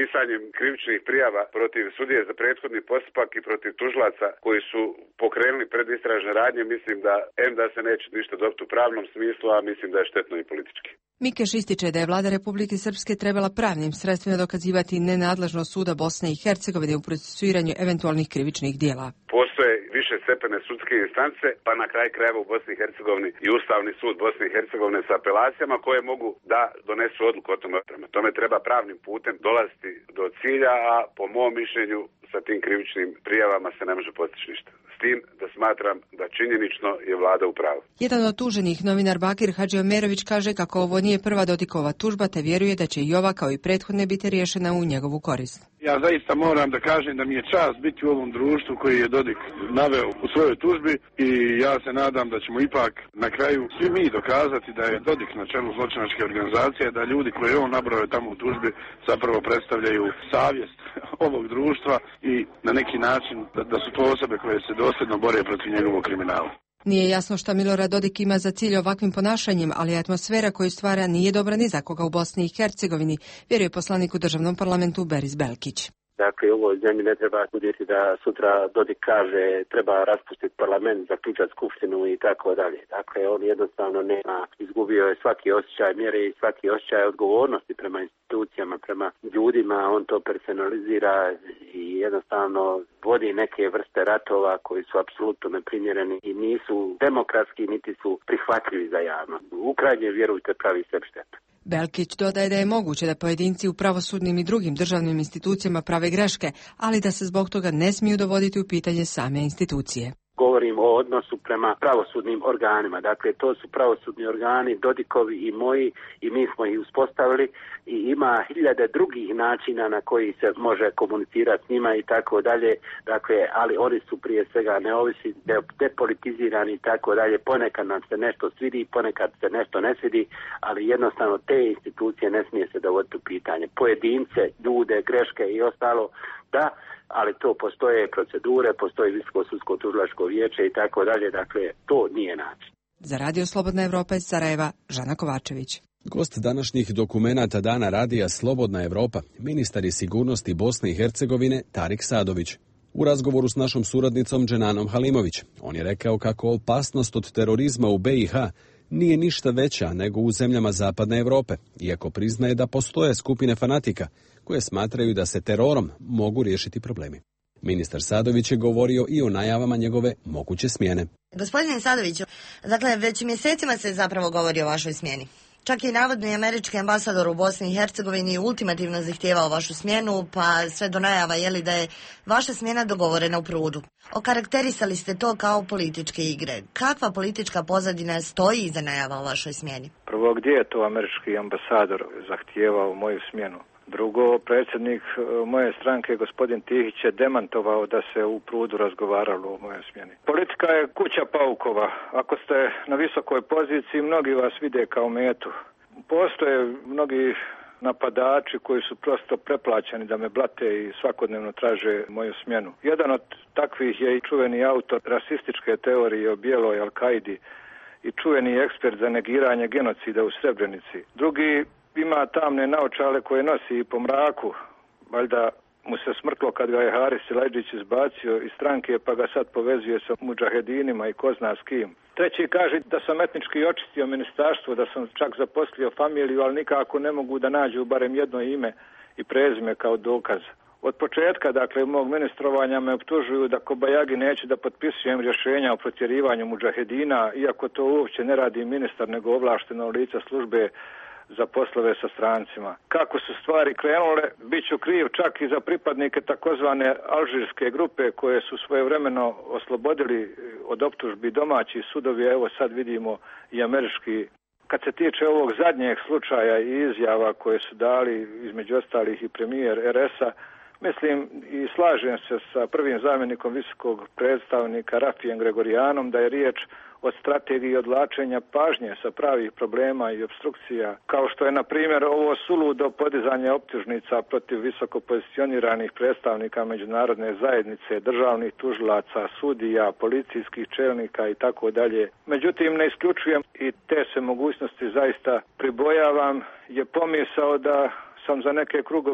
pisanjem krivičnih prijava protiv sudije za prethodni postupak i protiv tužilaca koji su pokrenuli predistražne radnje, mislim da da se neće ništa dobiti u pravnom smislu, a mislim da je štetno i politički. Mikeš ističe da je vlada Republike Srpske trebala pravnim sredstvima dokazivati nenadležnost suda Bosne i Hercegovine u procesuiranju eventualnih krivičnih dijela. Postoje više stepene sudske instance, pa na kraj krajeva u Bosni i Hercegovini i Ustavni sud Bosne i Hercegovine sa apelacijama koje mogu da donesu odluku o tome. Prema tome treba pravnim putem dolaziti do cilja, a po mom mišljenju sa tim krivičnim prijavama se ne može postići ništa. S tim da smatram da činjenično je vlada u pravu. Jedan od tuženih, novinar Bakir Hadžiomerović, kaže kako ovo nije prva Dodikova tužba, te vjeruje da će i ova kao i prethodne biti riješena u njegovu korist. Ja zaista moram da kažem da mi je čast biti u ovom društvu koji je Dodik naveo u svojoj tužbi i ja se nadam da ćemo ipak na kraju svi mi dokazati da je Dodik na čelu zločinačke organizacije, da ljudi koje on nabrojao tamo u tužbi zapravo predstavljaju savjest ovog društva i na neki način da su to osobe koje se dosljedno bore protiv njegovog kriminala. Nije jasno šta Milorad Dodik ima za cilj ovakvim ponašanjem, ali atmosfera koju stvara nije dobra ni za koga u Bosni i Hercegovini, vjeruje poslanik u državnom parlamentu Beris Belkić. Dakle, u ovoj zemlji ne treba buditi da sutra Dodik kaže treba raspustiti parlament, zaključati skupštinu i tako dalje. Dakle, on jednostavno nema, izgubio je svaki osjećaj mjere i svaki osjećaj odgovornosti prema institucijama, prema ljudima, on to personalizira i jednostavno vodi neke vrste ratova koji su apsolutno neprimjereni i nisu demokratski niti su prihvatljivi za javnost. U krajnje, vjerujte, pravi sebi štetu. Belkić dodaje da je moguće da pojedinci u pravosudnim i drugim državnim institucijama prave greške, ali da se zbog toga ne smiju dovoditi u pitanje same institucije. Govorim o odnosu prema pravosudnim organima. Dakle, to su pravosudni organi, Dodikovi i moji, i mi smo ih uspostavili i ima hiljade drugih načina na koji se može komunicirati s njima i tako dalje. Dakle, ali oni su prije svega neovisni, depolitizirani i tako dalje. Ponekad nam se nešto svidi, ponekad se nešto ne svidi, ali jednostavno te institucije ne smije se dovoditi u pitanje. Pojedince, ljude, greške i ostalo, da, ali to postoje procedure, postoji Visoko sudsko tužilačko vijeće i tako dalje, dakle to nije način. Za Radio Slobodna Evropa iz Sarajeva, Žana Kovačević. Gost današnjih dokumenata Dana radija Slobodna Evropa, ministar sigurnosti Bosne i Hercegovine Tarik Sadović. U razgovoru s našom suradnicom Dženanom Halimović, on je rekao kako opasnost od terorizma u BiH nije ništa veća nego u zemljama Zapadne Evrope, iako priznaje da postoje skupine fanatika koje smatraju da se terorom mogu riješiti problemi. Ministar Sadović je govorio i o najavama njegove moguće smjene. Gospodine Sadoviću, dakle, već mjesecima se zapravo govori o vašoj smjeni. Čak i navodni američki ambasador u Bosni i Hercegovini ultimativno zahtijevao vašu smjenu, pa sve do najava da je vaša smjena dogovorena u Prudu. Okarakterisali ste to kao političke igre. Kakva politička pozadina stoji iza najava o vašoj smjeni? Prvo, gdje je to američki ambasador zahtijevao moju smjenu? Drugo, predsjednik moje stranke, gospodin Tihić, je demantovao da se u Prudu razgovaralo o mojoj smjeni. Politika je kuća paukova. Ako ste na visokoj poziciji, mnogi vas vide kao metu. Postoje mnogi napadači koji su prosto preplaćeni da me blate i svakodnevno traže moju smjenu. Jedan od takvih je i čuveni autor rasističke teorije o bijeloj Al-Kaidi i čuveni ekspert za negiranje genocida u Srebrenici. Drugi ima tamne naočale koje nosi i po mraku, valjda mu se smrklo kad ga je Haris Silajdžić izbacio iz stranke, pa ga sad povezuje sa mudžahedinima i ko zna s kim. Treći kaže da sam etnički očistio ministarstvo, da sam čak zaposlio familiju, ali nikako ne mogu da nađu barem jedno ime i prezime kao dokaz. Od početka, dakle, mog ministrovanja me optužuju da kobajagi neću da potpisujem rješenja o protjerivanju mudžahedina, iako to uopće ne radi ministar, nego ovlašteno lice službe za poslove sa strancima. Kako su stvari krenule, bit ću kriv čak i za pripadnike takozvane alžirske grupe koje su svojevremeno oslobodili od optužbi domaći sudovi, evo sad vidimo i američki. Kad se tiče ovog zadnjeg slučaja i izjava koje su dali između ostalih i premijer RS-a, mislim i slažem se sa prvim zamjenikom visokog predstavnika Rafijem Gregorijanom da je riječ o strategiji odvlačenja pažnje sa pravih problema i obstrukcija, kao što je, na primjer, ovo suludo podizanje optužnica protiv visoko pozicioniranih predstavnika međunarodne zajednice, državnih tužilaca, sudija, policijskih čelnika i tako dalje. Međutim, ne isključujem i te se mogućnosti zaista pribojavam, je pomisao da sam za neke krugove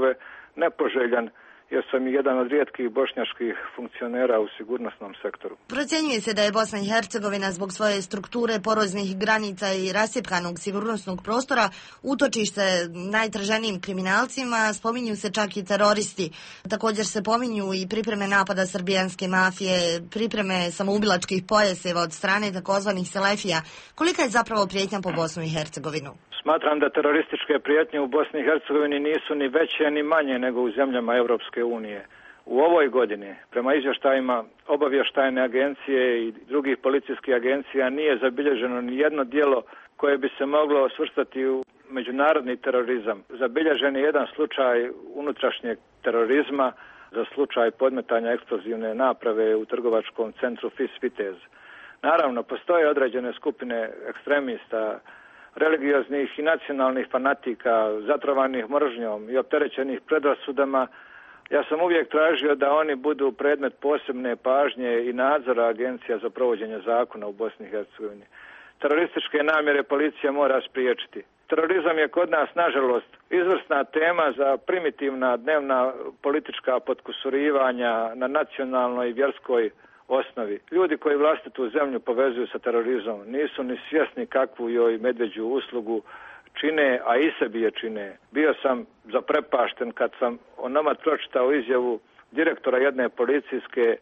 nepoželjan, jer sam i jedan od rijetkih bošnjačkih funkcionera u sigurnosnom sektoru. Procjenjuje se da je Bosna i Hercegovina zbog svoje strukture, poroznih granica i rascjepkanog sigurnosnog prostora utočište najtraženijim kriminalcima, spominju se čak i teroristi. Također se pominju i pripreme napada srbijanske mafije, pripreme samoubilačkih pojaseva od strane takozvanih selefija. Kolika je zapravo prijetnja po Bosnu i Hercegovinu? Smatram da terorističke prijetnje u Bosni i Hercegovini nisu ni veće ni manje nego u zemljama Europske unije. U ovoj godini, prema izvještajima obavještajne agencije i drugih policijskih agencija, nije zabilježeno ni jedno djelo koje bi se moglo svrstati u međunarodni terorizam. Zabilježen je jedan slučaj unutrašnjeg terorizma za slučaj podmetanja eksplozivne naprave u trgovačkom centru FIS Vitez. Naravno, postoje određene skupine ekstremista, religioznih i nacionalnih fanatika, zatrovanih mržnjom i opterećenih predrasudama. Ja sam uvijek tražio da oni budu predmet posebne pažnje i nadzora agencija za provođenje zakona u Bosni i Hercegovini. Terorističke namjere policija mora spriječiti. Terorizam je kod nas, nažalost, izvrsna tema za primitivna dnevna politička potkusurivanja na nacionalnoj i vjerskoj osnovi. Ljudi koji vlastitu zemlju povezuju sa terorizmom nisu ni svjesni kakvu joj medveđu uslugu čine, a i sebi je čine. Bio sam zaprepašten kad sam onomad pročitao izjavu direktora jedne policijske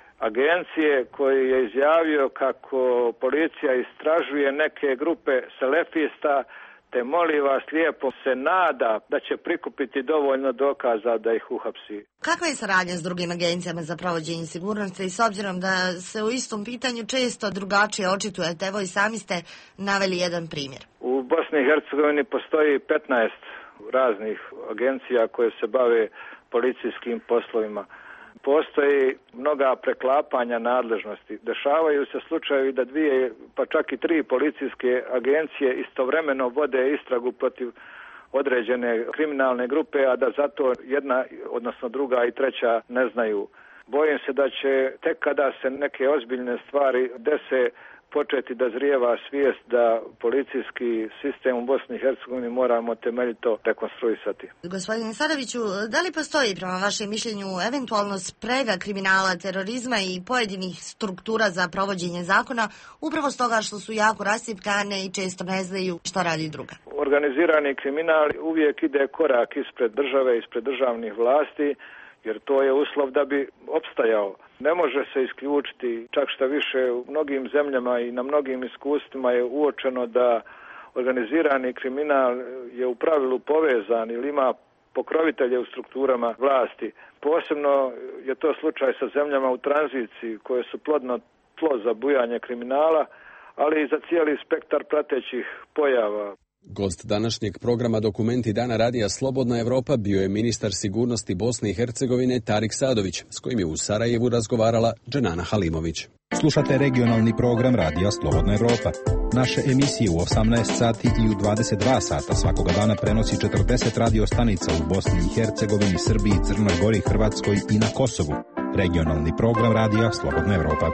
agencije koji je izjavio kako policija istražuje neke grupe selefista, te moli vas lijepo se nada da će prikupiti dovoljno dokaza da ih uhapsi. Kakva je saradnja s drugim agencijama za provođenje sigurnosti i s obzirom da se u istom pitanju često drugačije očitujete? Evo i sami ste naveli jedan primjer. U Bosni i Hercegovini postoji 15 raznih agencija koje se bave policijskim poslovima. Postoji mnoga preklapanja nadležnosti. Dešavaju se slučajevi da 2 pa čak i 3 policijske agencije istovremeno vode istragu protiv određene kriminalne grupe, a da zato jedna, odnosno druga i treća ne znaju. Bojim se da će tek kada se neke ozbiljne stvari dese početi da zrijeva svijest da policijski sistem u Bosni i Hercegovini moramo temeljito rekonstruisati. Gospodine Saraviću, da li postoji prema vašem mišljenju eventualno sprega kriminala, terorizma i pojedinih struktura za provođenje zakona upravo stoga što su jako rascjepkane i često ne znaju šta radi druga? Organizirani kriminal uvijek ide korak ispred države, ispred državnih vlasti, jer to je uslov da bi opstajao. Ne može se isključiti, čak šta više u mnogim zemljama i na mnogim iskustvima je uočeno da organizirani kriminal je u pravilu povezan ili ima pokrovitelje u strukturama vlasti. Posebno je to slučaj sa zemljama u tranziciji koje su plodno tlo za bujanje kriminala, ali i za cijeli spektar pratećih pojava. Gost današnjeg programa Dokumenti Dana radija Slobodna Evropa bio je ministar sigurnosti Bosne i Hercegovine Tarik Sadović, s kojim je u Sarajevu razgovarala Dženana Halimović. Slušate regionalni program radija Slobodna Evropa. Naše emisije u 18 sati i u 22 sata svakoga dana prenosi 40 radio stanica u Bosni i Hercegovini, Srbiji, Crnoj Gori, Hrvatskoj i na Kosovu. Regionalni program radija Slobodna Evropa.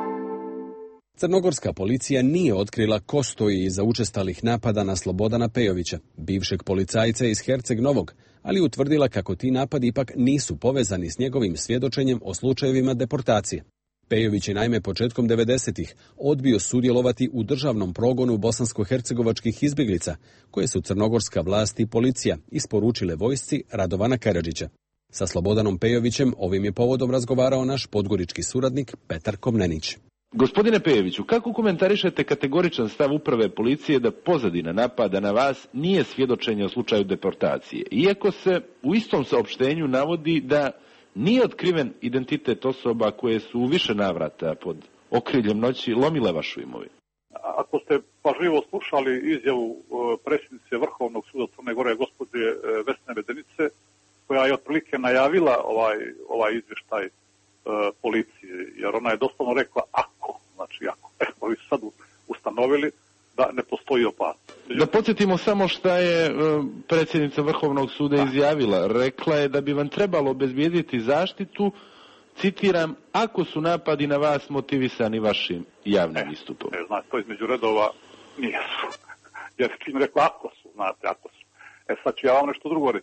Crnogorska policija nije otkrila ko stoji iza učestalih napada na Slobodana Pejovića, bivšeg policajca iz Herceg Novog, ali utvrdila kako ti napadi ipak nisu povezani s njegovim svjedočenjem o slučajevima deportacije. Pejović je naime početkom 90-ih odbio sudjelovati u državnom progonu bosansko-hercegovačkih izbjeglica, koje su crnogorska vlast i policija isporučile vojsci Radovana Karadžića. Sa Slobodanom Pejovićem ovim je povodom razgovarao naš podgorički suradnik Petar Komnenić. Gospodine Pejeviću, kako komentarišete kategoričan stav uprave policije da pozadina napada na vas nije svjedočenje o slučaju deportacije, iako se u istom saopštenju navodi da nije otkriven identitet osoba koje su u više navrata pod okriljem noći lomile vašu imovinu? Ako ste pažljivo slušali izjavu predsjednice Vrhovnog suda Crne Gore, gospođe Vesne Medenice, koja je otprilike najavila ovaj izvještaj policije, jer ona je doslovno rekla ako. Evo vi sad ustanovili da ne postoji opasnost. Da podsjetimo samo šta je predsjednica Vrhovnog suda izjavila. Rekla je da bi vam trebalo obezbijediti zaštitu, citiram, ako su napadi na vas motivisani vašim javnim istupom. Znate, to između redova nijesu. Jer čim rekla ako su, znate, ako su. Sad ću ja vam nešto drugo reći.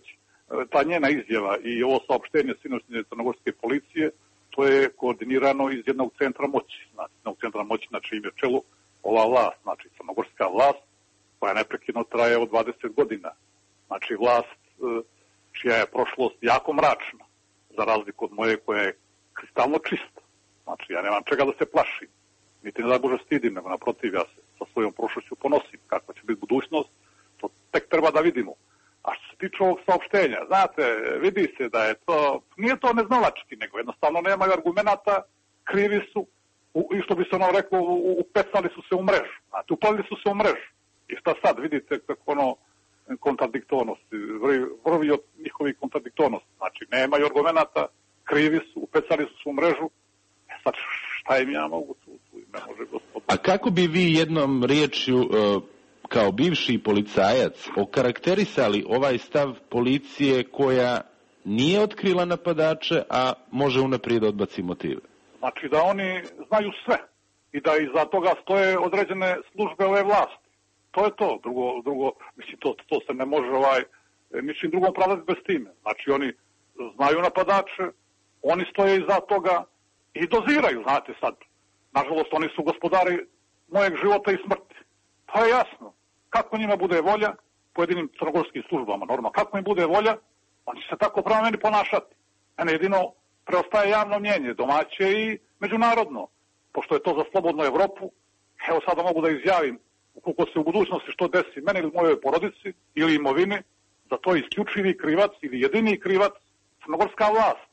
ta njena izjava i ovo saopštenje sinoćnje crnogorske policije, to je koordinirano iz jednog centra moći. Na čijim je čelu ova vlast, znači crnogorska vlast, koja neprekidno traje od 20 godina. Znači vlast čija je prošlost jako mračna, za razliku od moje koja je kristalno čista. Znači ja nemam čega da se plašim, niti ne da Bože stidim, nego naprotiv ja se sa svojom prošlošću ponosim. Kakva će biti budućnost, to tek treba da vidimo. A što se tiče ovog saopštenja, znate, vidi se da je to, nije to neznalački, nego jednostavno nemaju argumenata, krivi su, i što bi se ono reklo, upecali su se u mrežu. Znate, upalili su se u mrežu. I šta sad, vidite kako ono kontradiktornosti, vrvi od njihovih kontradiktornosti. Znači, nemaju argumenata, krivi su, upecali su se u mrežu. Sad, šta im ja mogu tu ne može gospodin. A kako bi vi jednom riječju kao bivši policajac okarakterisali ovaj stav policije koja nije otkrila napadače, a može unaprijed odbaci motive? Znači da oni znaju sve i da iza toga stoje određene službe ove vlasti. To je to. Drugo mislim, to se ne može ničim drugom pravdati bez time. Znači oni znaju napadače, oni stoje iza toga i doziraju, znate sad. Nažalost, oni su gospodari mojeg života i smrti. To je jasno. Kako njima bude volja, pojedinim crnogorskim službama, normalno, kako im bude volja, oni će se tako prema meni ponašati. Mene jedino preostaje javno mnjenje, domaće i međunarodno. Pošto je to za slobodnu Evropu, evo sada mogu da izjavim, ukoliko se u budućnosti što desi meni ili mojoj porodici ili imovini, da to je isključivi krivac ili jedini krivac crnogorska vlast.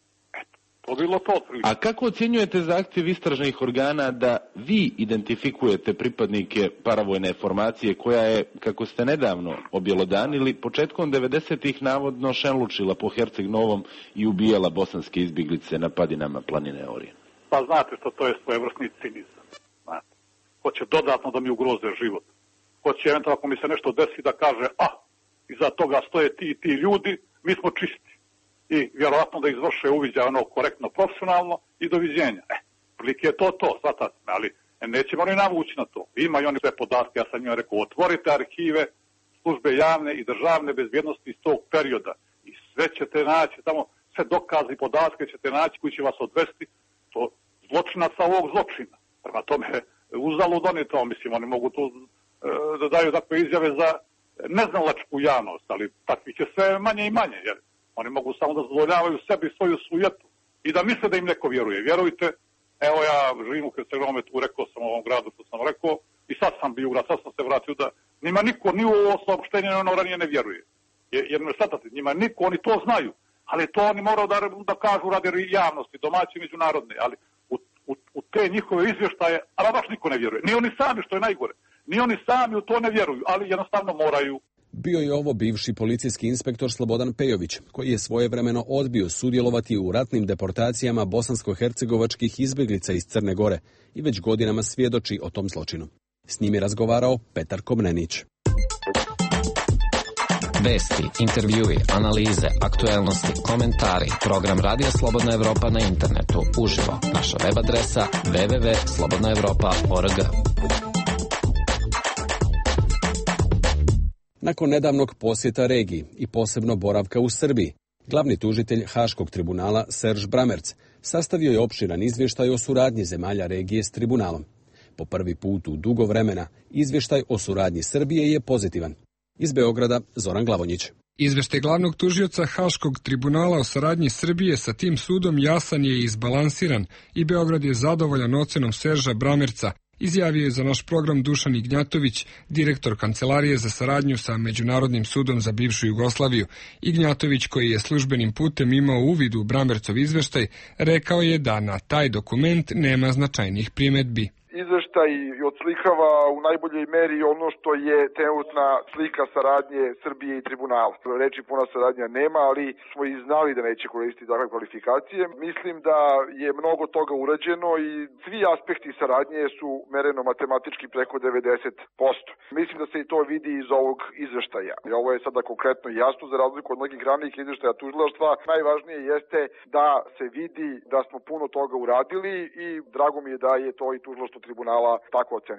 To bilo to. A kako ocjenjujete zahtjev istražnih organa da vi identifikujete pripadnike paravojne formacije koja je, kako ste nedavno objelodanili, početkom 90-ih navodno šenlučila po Herceg Novom i ubijala bosanske izbjeglice na padinama planine Orijen? Pa znate što to je svojevrsni cinizam. Znate. Hoće dodatno da mi ugroze život. Hoće eventualno ako mi se nešto desi da kaže, iza toga stoje ti ljudi, mi smo čisti. I vjerovatno da izvrše uviđaj ono korektno, profesionalno i doviđenja. Prilike je to, shvatate, ali nećemo oni navući na to. Imaju oni sve podatke, ja sam njima rekao, otvorite arhive, službe javne i državne bezbjednosti iz tog perioda i sve ćete naći, tamo sve dokazi, podatke ćete naći koji će vas odvesti to zločinaca ovog zločina. Prema tome, uzalud oni to, mislim, oni mogu to da daju takve izjave za neznalačku javnost, ali takvih će sve manje i manje, jer oni mogu samo da zadovoljavaju sebi svoju sujetu i da misle da im neko vjeruje. Vjerujte, evo ja živim u Hercegovini, tu rekao sam u ovom gradu što sam rekao i sad sam bio u grad, sad sam se vratio da njima niko ni u ovo saopštenje ono ranije ne vjeruje. Jer ne shvatate, njima niko, oni to znaju, ali to oni moraju da kažu radi javnosti, domaće i međunarodne, ali u te njihove izvještaje, ali baš niko ne vjeruje. Ni oni sami, što je najgore, ni oni sami u to ne vjeruju, ali jednostavno moraju. Bio je ovo bivši policijski inspektor Slobodan Pejović, koji je svojevremeno odbio sudjelovati u ratnim deportacijama bosansko-hercegovačkih izbjeglica iz Crne Gore i već godinama svjedoči o tom zločinu. S njim je razgovarao Petar Komnenić. Vesti, intervjui, analize, aktuelnosti, komentari, program Radija Slobodna Evropa na internetu, uživo, naša web adresa www.slobodnaevropa.org. Nakon nedavnog posjeta regiji i posebno boravka u Srbiji, glavni tužitelj Haškog tribunala Serž Bramerc sastavio je opširan izvještaj o suradnji zemalja regije s tribunalom. Po prvi put u dugo vremena izvještaj o suradnji Srbije je pozitivan. Iz Beograda Zoran Glavonjić. Izveštaj glavnog tužioca Haškog tribunala o saradnji Srbije sa tim sudom jasan je i izbalansiran i Beograd je zadovoljan ocenom Serža Bramerca, izjavio je za naš program Dušan Ignjatović, direktor Kancelarije za saradnju sa Međunarodnim sudom za bivšu Jugoslaviju. Ignjatović, koji je službenim putem imao uvid u Bramercov izveštaj, rekao je da na taj dokument nema značajnih primedbi. Izveštaj odslikava u najboljoj meri ono što je trenutna slika saradnje Srbije i tribunala. Reči puna saradnja nema, ali smo i znali da neće koristiti takve kvalifikacije. Mislim da je mnogo toga urađeno i svi aspekti saradnje su mereno matematički preko 90%. Mislim da se i to vidi iz ovog izveštaja. Ovo je sada konkretno jasno za razliku od mnogih ranijih izveštaja tužilaštva. Najvažnije jeste da se vidi da smo puno toga uradili i drago mi je da je to i tužilaštvo tribunala tako ocenilo.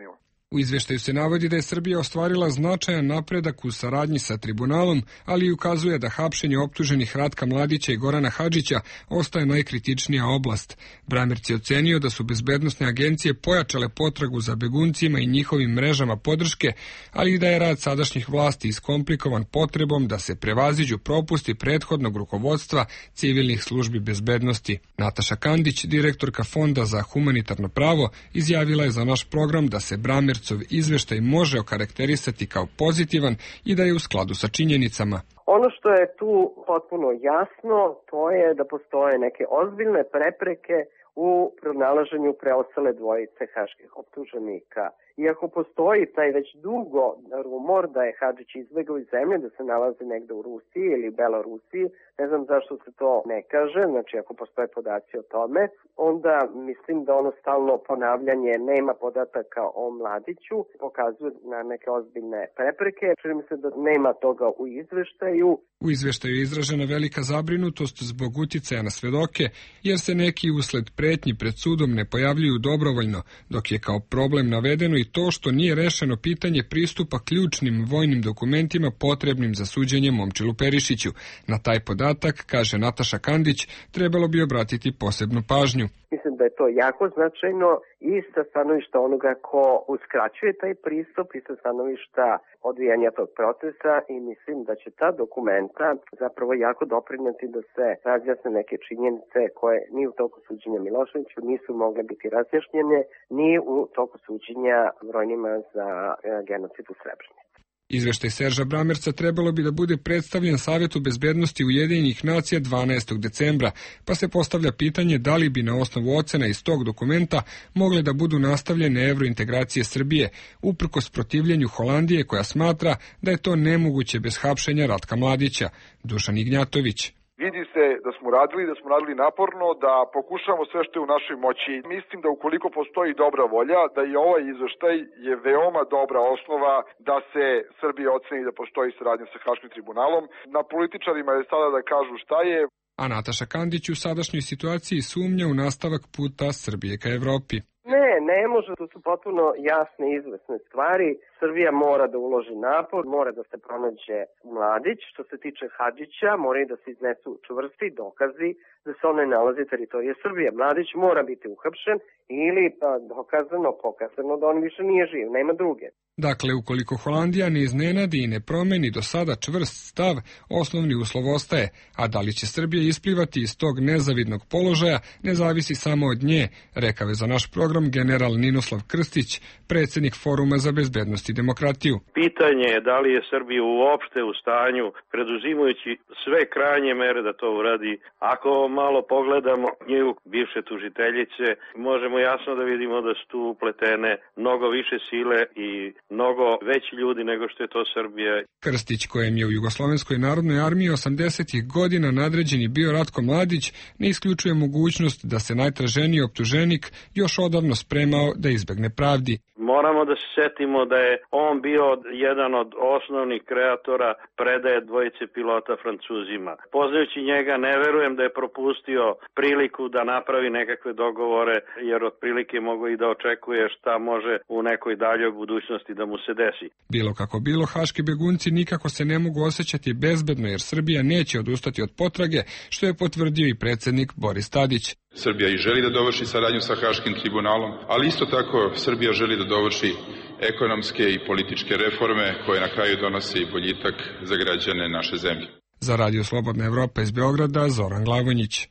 U izveštaju se navodi da je Srbija ostvarila značajan napredak u saradnji sa tribunalom, ali i ukazuje da hapšenje optuženih Ratka Mladića i Gorana Hadžića ostaje najkritičnija oblast. Bramerc je ocenio da su bezbednosne agencije pojačale potragu za beguncima i njihovim mrežama podrške, ali i da je rad sadašnjih vlasti iskomplikovan potrebom da se prevaziđu propusti prethodnog rukovodstva civilnih službi bezbednosti. Nataša Kandić, direktorka Fonda za humanitarno pravo, izjavila je za naš program da se Bramercov izveštaj može okarakterisati kao pozitivan i da je u skladu sa činjenicama. Ono što je tu potpuno jasno, to je da postoje neke ozbiljne prepreke u pronalaženju preostale dvojice haških optuženika. Iako postoji taj već dugo rumor da je Hadžić izbegao iz zemlje, da se nalazi negde u Rusiji ili Belorusiji, ne znam zašto se to ne kaže, znači ako postoje podaci o tome, onda mislim da ono stalno ponavljanje nema podataka o Mladiću pokazuje na neke ozbiljne prepreke. Čini mi se da nema toga u izveštaju. U izveštaju je izražena velika zabrinutost zbog uticaja na svedoke, jer se neki usled pretnji pred sudom ne pojavljuju dobrovoljno, dok je kao problem navedeno i to što nije rešeno pitanje pristupa ključnim vojnim dokumentima potrebnim za suđenje Momčilu Perišiću. Na taj podatak, kaže Nataša Kandić, trebalo bi obratiti posebnu pažnju. Mislim da je to jako značajno i sa stanovišta onoga ko uskraćuje taj pristup i sa stanovišta odvijanja tog procesa i mislim da će ta dokumenta zapravo jako doprineti da se razjasne neke činjenice koje ni u toku suđenja Miloševiću nisu mogle biti razjašnjene, ni u toku suđenja brojnima za genocid u Srebrenici. Izveštaj Serža Bramerca trebalo bi da bude predstavljen Savetu bezbednosti Ujedinjenih nacija 12. decembra, pa se postavlja pitanje da li bi na osnovu ocena iz tog dokumenta mogle da budu nastavljene evrointegracije Srbije, uprkos protivljenju Holandije koja smatra da je to nemoguće bez hapšenja Ratka Mladića. Dušan Ignjatović. Vidi se da smo radili naporno, da pokušamo sve što je u našoj moći. Mislim da ukoliko postoji dobra volja, da i ovaj izveštaj je veoma dobra osnova da se Srbija oceni da postoji saradnja sa Haškim tribunalom. Na političarima je sada da kažu šta je. A Nataša Kandić u sadašnjoj situaciji sumnja u nastavak puta Srbije ka Evropi. Ne može, to su potpuno jasne i izvesne stvari. Srbija mora da uloži napor, mora da se pronađe Mladić. Što se tiče Hadžića, moraju da se iznesu čvrsti dokazi da se on ne nalazi teritorije Srbije. Mladić mora biti uhapšen ili dokazano, pokazano da on više nije živ, nema druge. Dakle, ukoliko Holandija ne iznenadi i ne promeni do sada čvrst stav, osnovni uslov ostaje, a da li će Srbija isplivati iz tog nezavidnog položaja ne zavisi samo od nje, rekao je za naš program general Ninoslav Krstić, predsjednik Foruma za bezbednost i demokratiju. Pitanje je da li je Srbija uopšte u stanju, preduzimajući sve krajnje mere da to uradi. Ako malo pogledamo knjigu bivše tužiteljice, možemo jasno da vidimo da su tu upletene mnogo više sile i mnogo veći ljudi nego što je to Srbija. Krstić, kojem je u Jugoslovenskoj narodnoj armiji 80-ih godina nadređeni bio Ratko Mladić, ne isključuje mogućnost da se najtraženiji optuženik još odavno spremao da izbegne pravdi. Moramo da se setimo da je on bio jedan od osnovnih kreatora predaje dvojice pilota Francuzima. Poznajući njega, ne verujem da je propustio priliku da napravi nekakve dogovore, jer otprilike mogu i da očekuje šta može u nekoj daljoj budućnosti da mu se desi. Bilo kako bilo, haški begunci nikako se ne mogu osjećati bezbedno, jer Srbija neće odustati od potrage, što je potvrdio i predsjednik Boris Tadić. Srbija i želi da dovrši saradnju sa Haškim tribunalom, ali isto tako Srbija želi da dovrši ekonomske i političke reforme koje na kraju donose i boljitak za građane naše zemlje. Za Radio Slobodna Evropa iz Beograda, Zoran Glavonjić.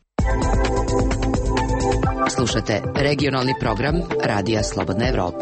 Slušate regionalni program Radija Slobodna Evropa.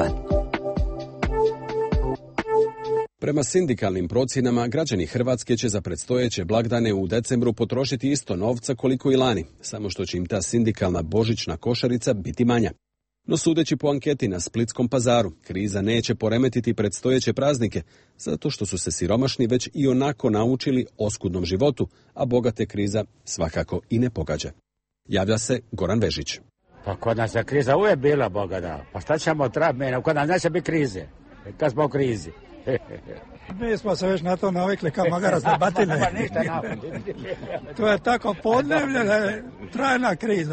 Prema sindikalnim procjenama, građani Hrvatske će za predstojeće blagdane u decembru potrošiti isto novca koliko i lani, samo što će im ta sindikalna božićna košarica biti manja. No sudeći po anketi na Splitskom pazaru, kriza neće poremetiti predstojeće praznike, zato što su se siromašni već i onako naučili oskudnom životu, a bogate kriza svakako i ne pogađa. Javlja se Goran Vežić. Pa kod nas je kriza uvijek bila, bogada. Pa šta ćemo trabiti? Kod nas neće biti krize. Kad smo u krizi. Mi smo se već na to navikli kao magarac na batine. To je tako podnevlje, trajna kriza.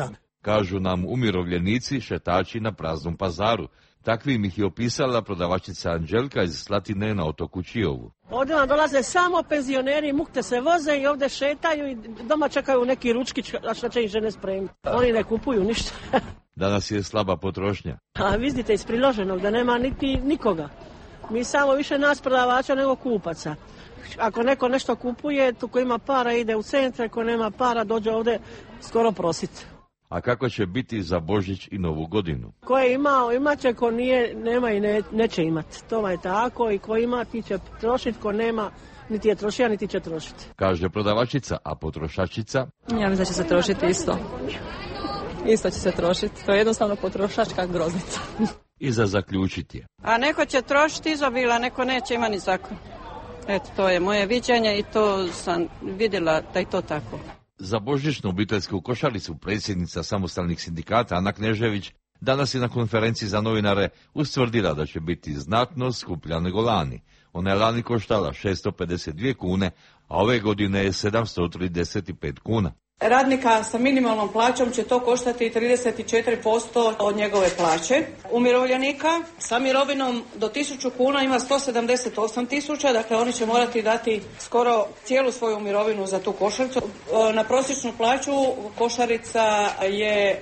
kažu nam umirovljenici šetači na praznom pazaru. Takvim ih je opisala prodavačica Anđelka iz Slatine na otoku Čiovu. Ovdje nam dolaze samo penzioneri, mukte se voze i ovdje šetaju i doma čekaju neki ručkić, a što će ih žene spremiti. Oni ne kupuju ništa. Danas je slaba potrošnja. A vidite iz priloženog da nema niti nikoga. Mi samo više nas prodavača nego kupaca. Ako neko nešto kupuje, tu ko ima para ide u centre, ko nema para dođe ovdje skoro prositi. A kako će biti za Božić i Novu godinu? Ko je imao, imat će, ko nije, nema i neće imati. To je tako i ko ima ti će trošiti, ko nema niti je trošio, niti će trošiti. Kaže prodavačica, a potrošačica? Ja mislim da će se trošiti isto. Isto će se trošiti. To je jednostavno potrošačka groznica. I za zaključiti je. A neko će trošiti izobila, neko neće ima ni zakon. Eto, to je moje viđenje i to sam vidjela da je to tako. Za božićnu obiteljsku košaricu predsjednica samostalnih sindikata Ana Knežević danas je na konferenciji za novinare ustvrdila da će biti znatno skuplja nego lani. Ona je lani koštala 652 kune, a ove godine je 735 kuna. Radnika sa minimalnom plaćom će to koštati 34% od njegove plaće. Umirovljenika sa mirovinom do 1000 kuna ima 178 tisuća, dakle oni će morati dati skoro cijelu svoju mirovinu za tu košaricu. Na prosječnu plaću košarica je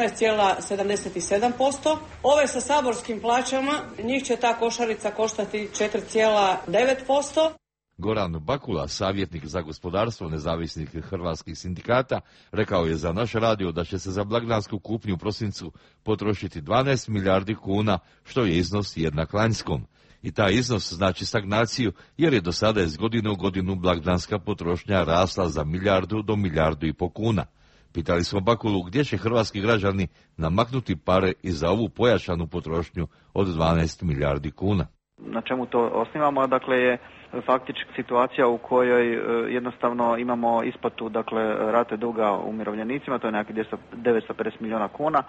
14,77%. Ove sa saborskim plaćama, njih će ta košarica koštati 4,9%. Goran Bakula, savjetnik za gospodarstvo nezavisnih hrvatskih sindikata, rekao je za naš radio da će se za blagdansku kupnju u prosincu potrošiti 12 milijardi kuna, što je iznos jednak lanjskom. I taj iznos znači stagnaciju, jer je do sada iz godine u godinu blagdanska potrošnja rasla za milijardu do milijardu i po kuna. Pitali smo Bakulu gdje će hrvatski građani namaknuti pare i za ovu pojačanu potrošnju od 12 milijardi kuna. Na čemu to osnivamo, dakle je faktički situacija u kojoj jednostavno imamo isplatu, dakle rate duga umirovljenicima, to je nekakvih 950 milijuna kuna.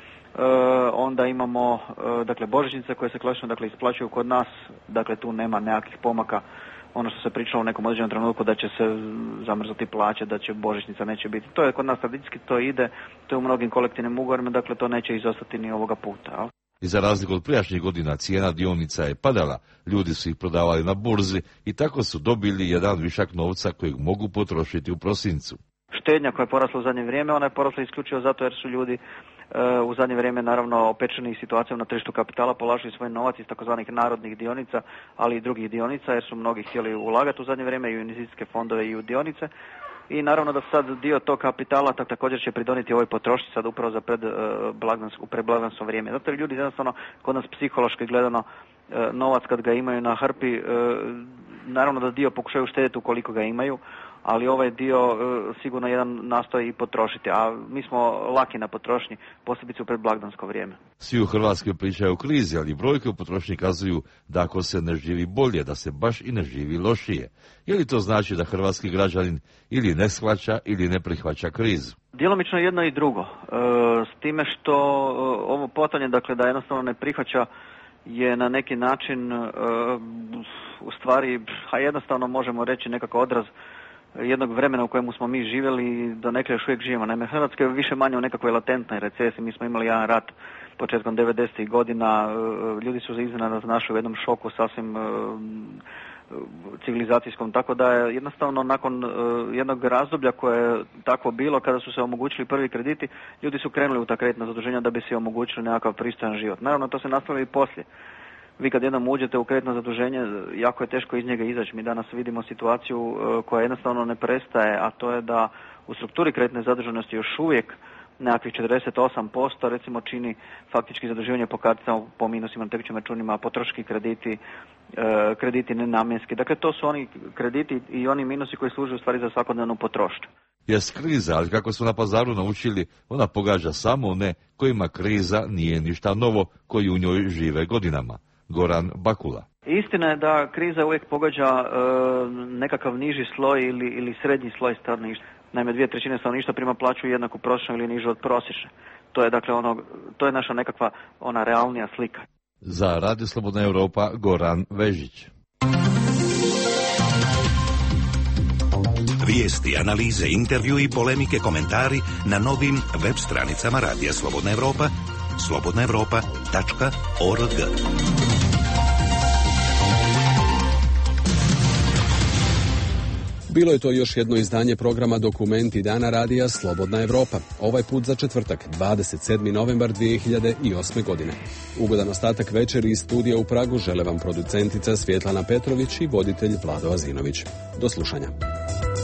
Onda imamo dakle božićnice koje se klasično dakle isplaćuju kod nas, dakle tu nema nekakvih pomaka. Ono što se pričalo u nekom određenom trenutku da će se zamrznuti plaće, da će božićnica neće biti. To je kod nas tradicijski, to ide, to je u mnogim kolektivnim ugovorima, dakle to neće izostati ni ovoga puta. I za razliku od prijašnjih godina cijena dionica je padala, ljudi su ih prodavali na burzi i tako su dobili jedan višak novca kojeg mogu potrošiti u prosincu. Štednja koja je porasla u zadnje vrijeme, ona je porasla isključivo zato jer su ljudi u zadnje vrijeme naravno opečeni situacijom na tržištu kapitala, polažili svoj novac iz takozvanih narodnih dionica, ali i drugih dionica jer su mnogi htjeli ulagati u zadnje vrijeme i u investicijske fondove i u dionice. I naravno da sad dio tog kapitala također će pridoniti ovoj potrošnji sad upravo za predblagdansko vrijeme. Zato jer ljudi jednostavno kod nas psihološki gledano novac kad ga imaju na hrpi, naravno da dio pokušaju uštediti ukoliko ga imaju, ali ovaj dio sigurno jedan nastoji i potrošiti, a mi smo laki na potrošnji, posebice u predblagdansko vrijeme. Svi u Hrvatskoj pričaju o krizi, ali brojke u potrošnji kazuju da ako se ne živi bolje, da se baš i ne živi lošije. Je li to znači da hrvatski građanin ili ne shvaća ili ne prihvaća krizu? Djelomično jedno i drugo, s time što ovo potanje, dakle da jednostavno ne prihvaća je na neki način u stvari, a jednostavno možemo reći nekako odraz jednog vremena u kojemu smo mi živjeli i do nekada još uvijek živimo. Naime, Hrvatska je više manje u nekakvoj latentnoj recesiji. Mi smo imali jedan rat početkom 90. godina. Ljudi su iznenada našli u jednom šoku sasvim civilizacijskom, tako da je jednostavno nakon jednog razdoblja koje je tako bilo, kada su se omogućili prvi krediti, ljudi su krenuli u ta kreditna zaduženja da bi se omogućili nekakav pristojan život. Naravno, to se nastavilo i poslije. Vi kad jednom uđete u kreditno zaduženje, jako je teško iz njega izaći. Mi danas vidimo situaciju koja jednostavno ne prestaje, a to je da u strukturi kreditne zaduženosti još uvijek nekakvih 48% recimo čini faktički zaduživanje po karticama, po minusima na tekućim računima, potrošački krediti, krediti nenamjenski. Dakle, to su oni krediti i oni minusi koji služe u stvari za svakodnevnu potrošnju. Jest kriza, ali kako smo na pazaru naučili, ona pogađa samo one kojima kriza nije ništa novo, koji u njoj žive godinama. Goran Bakula. Istina je da kriza uvijek pogađa nekakav niži sloj ili srednji sloj stanovništva. Naime, 2/3 stanovništva prima plaću jednaku prosječnu ili nižu od prosječne. To je dakle to je naša nekakva ona realnija slika. Za Radio Slobodna Europa, Goran Vežić. Vijesti, analize, intervju i polemike, komentari na novim web stranicama Radija Slobodna Evropa, slobodnaevropa.org. Bilo je to još jedno izdanje programa Dokumenti dana radija Slobodna Evropa. Ovaj put za četvrtak, 27. novembar 2008. godine. Ugodan ostatak večeri iz studija u Pragu žele vam producentica Svjetlana Petrović i voditelj Vlado Azinović. Do slušanja.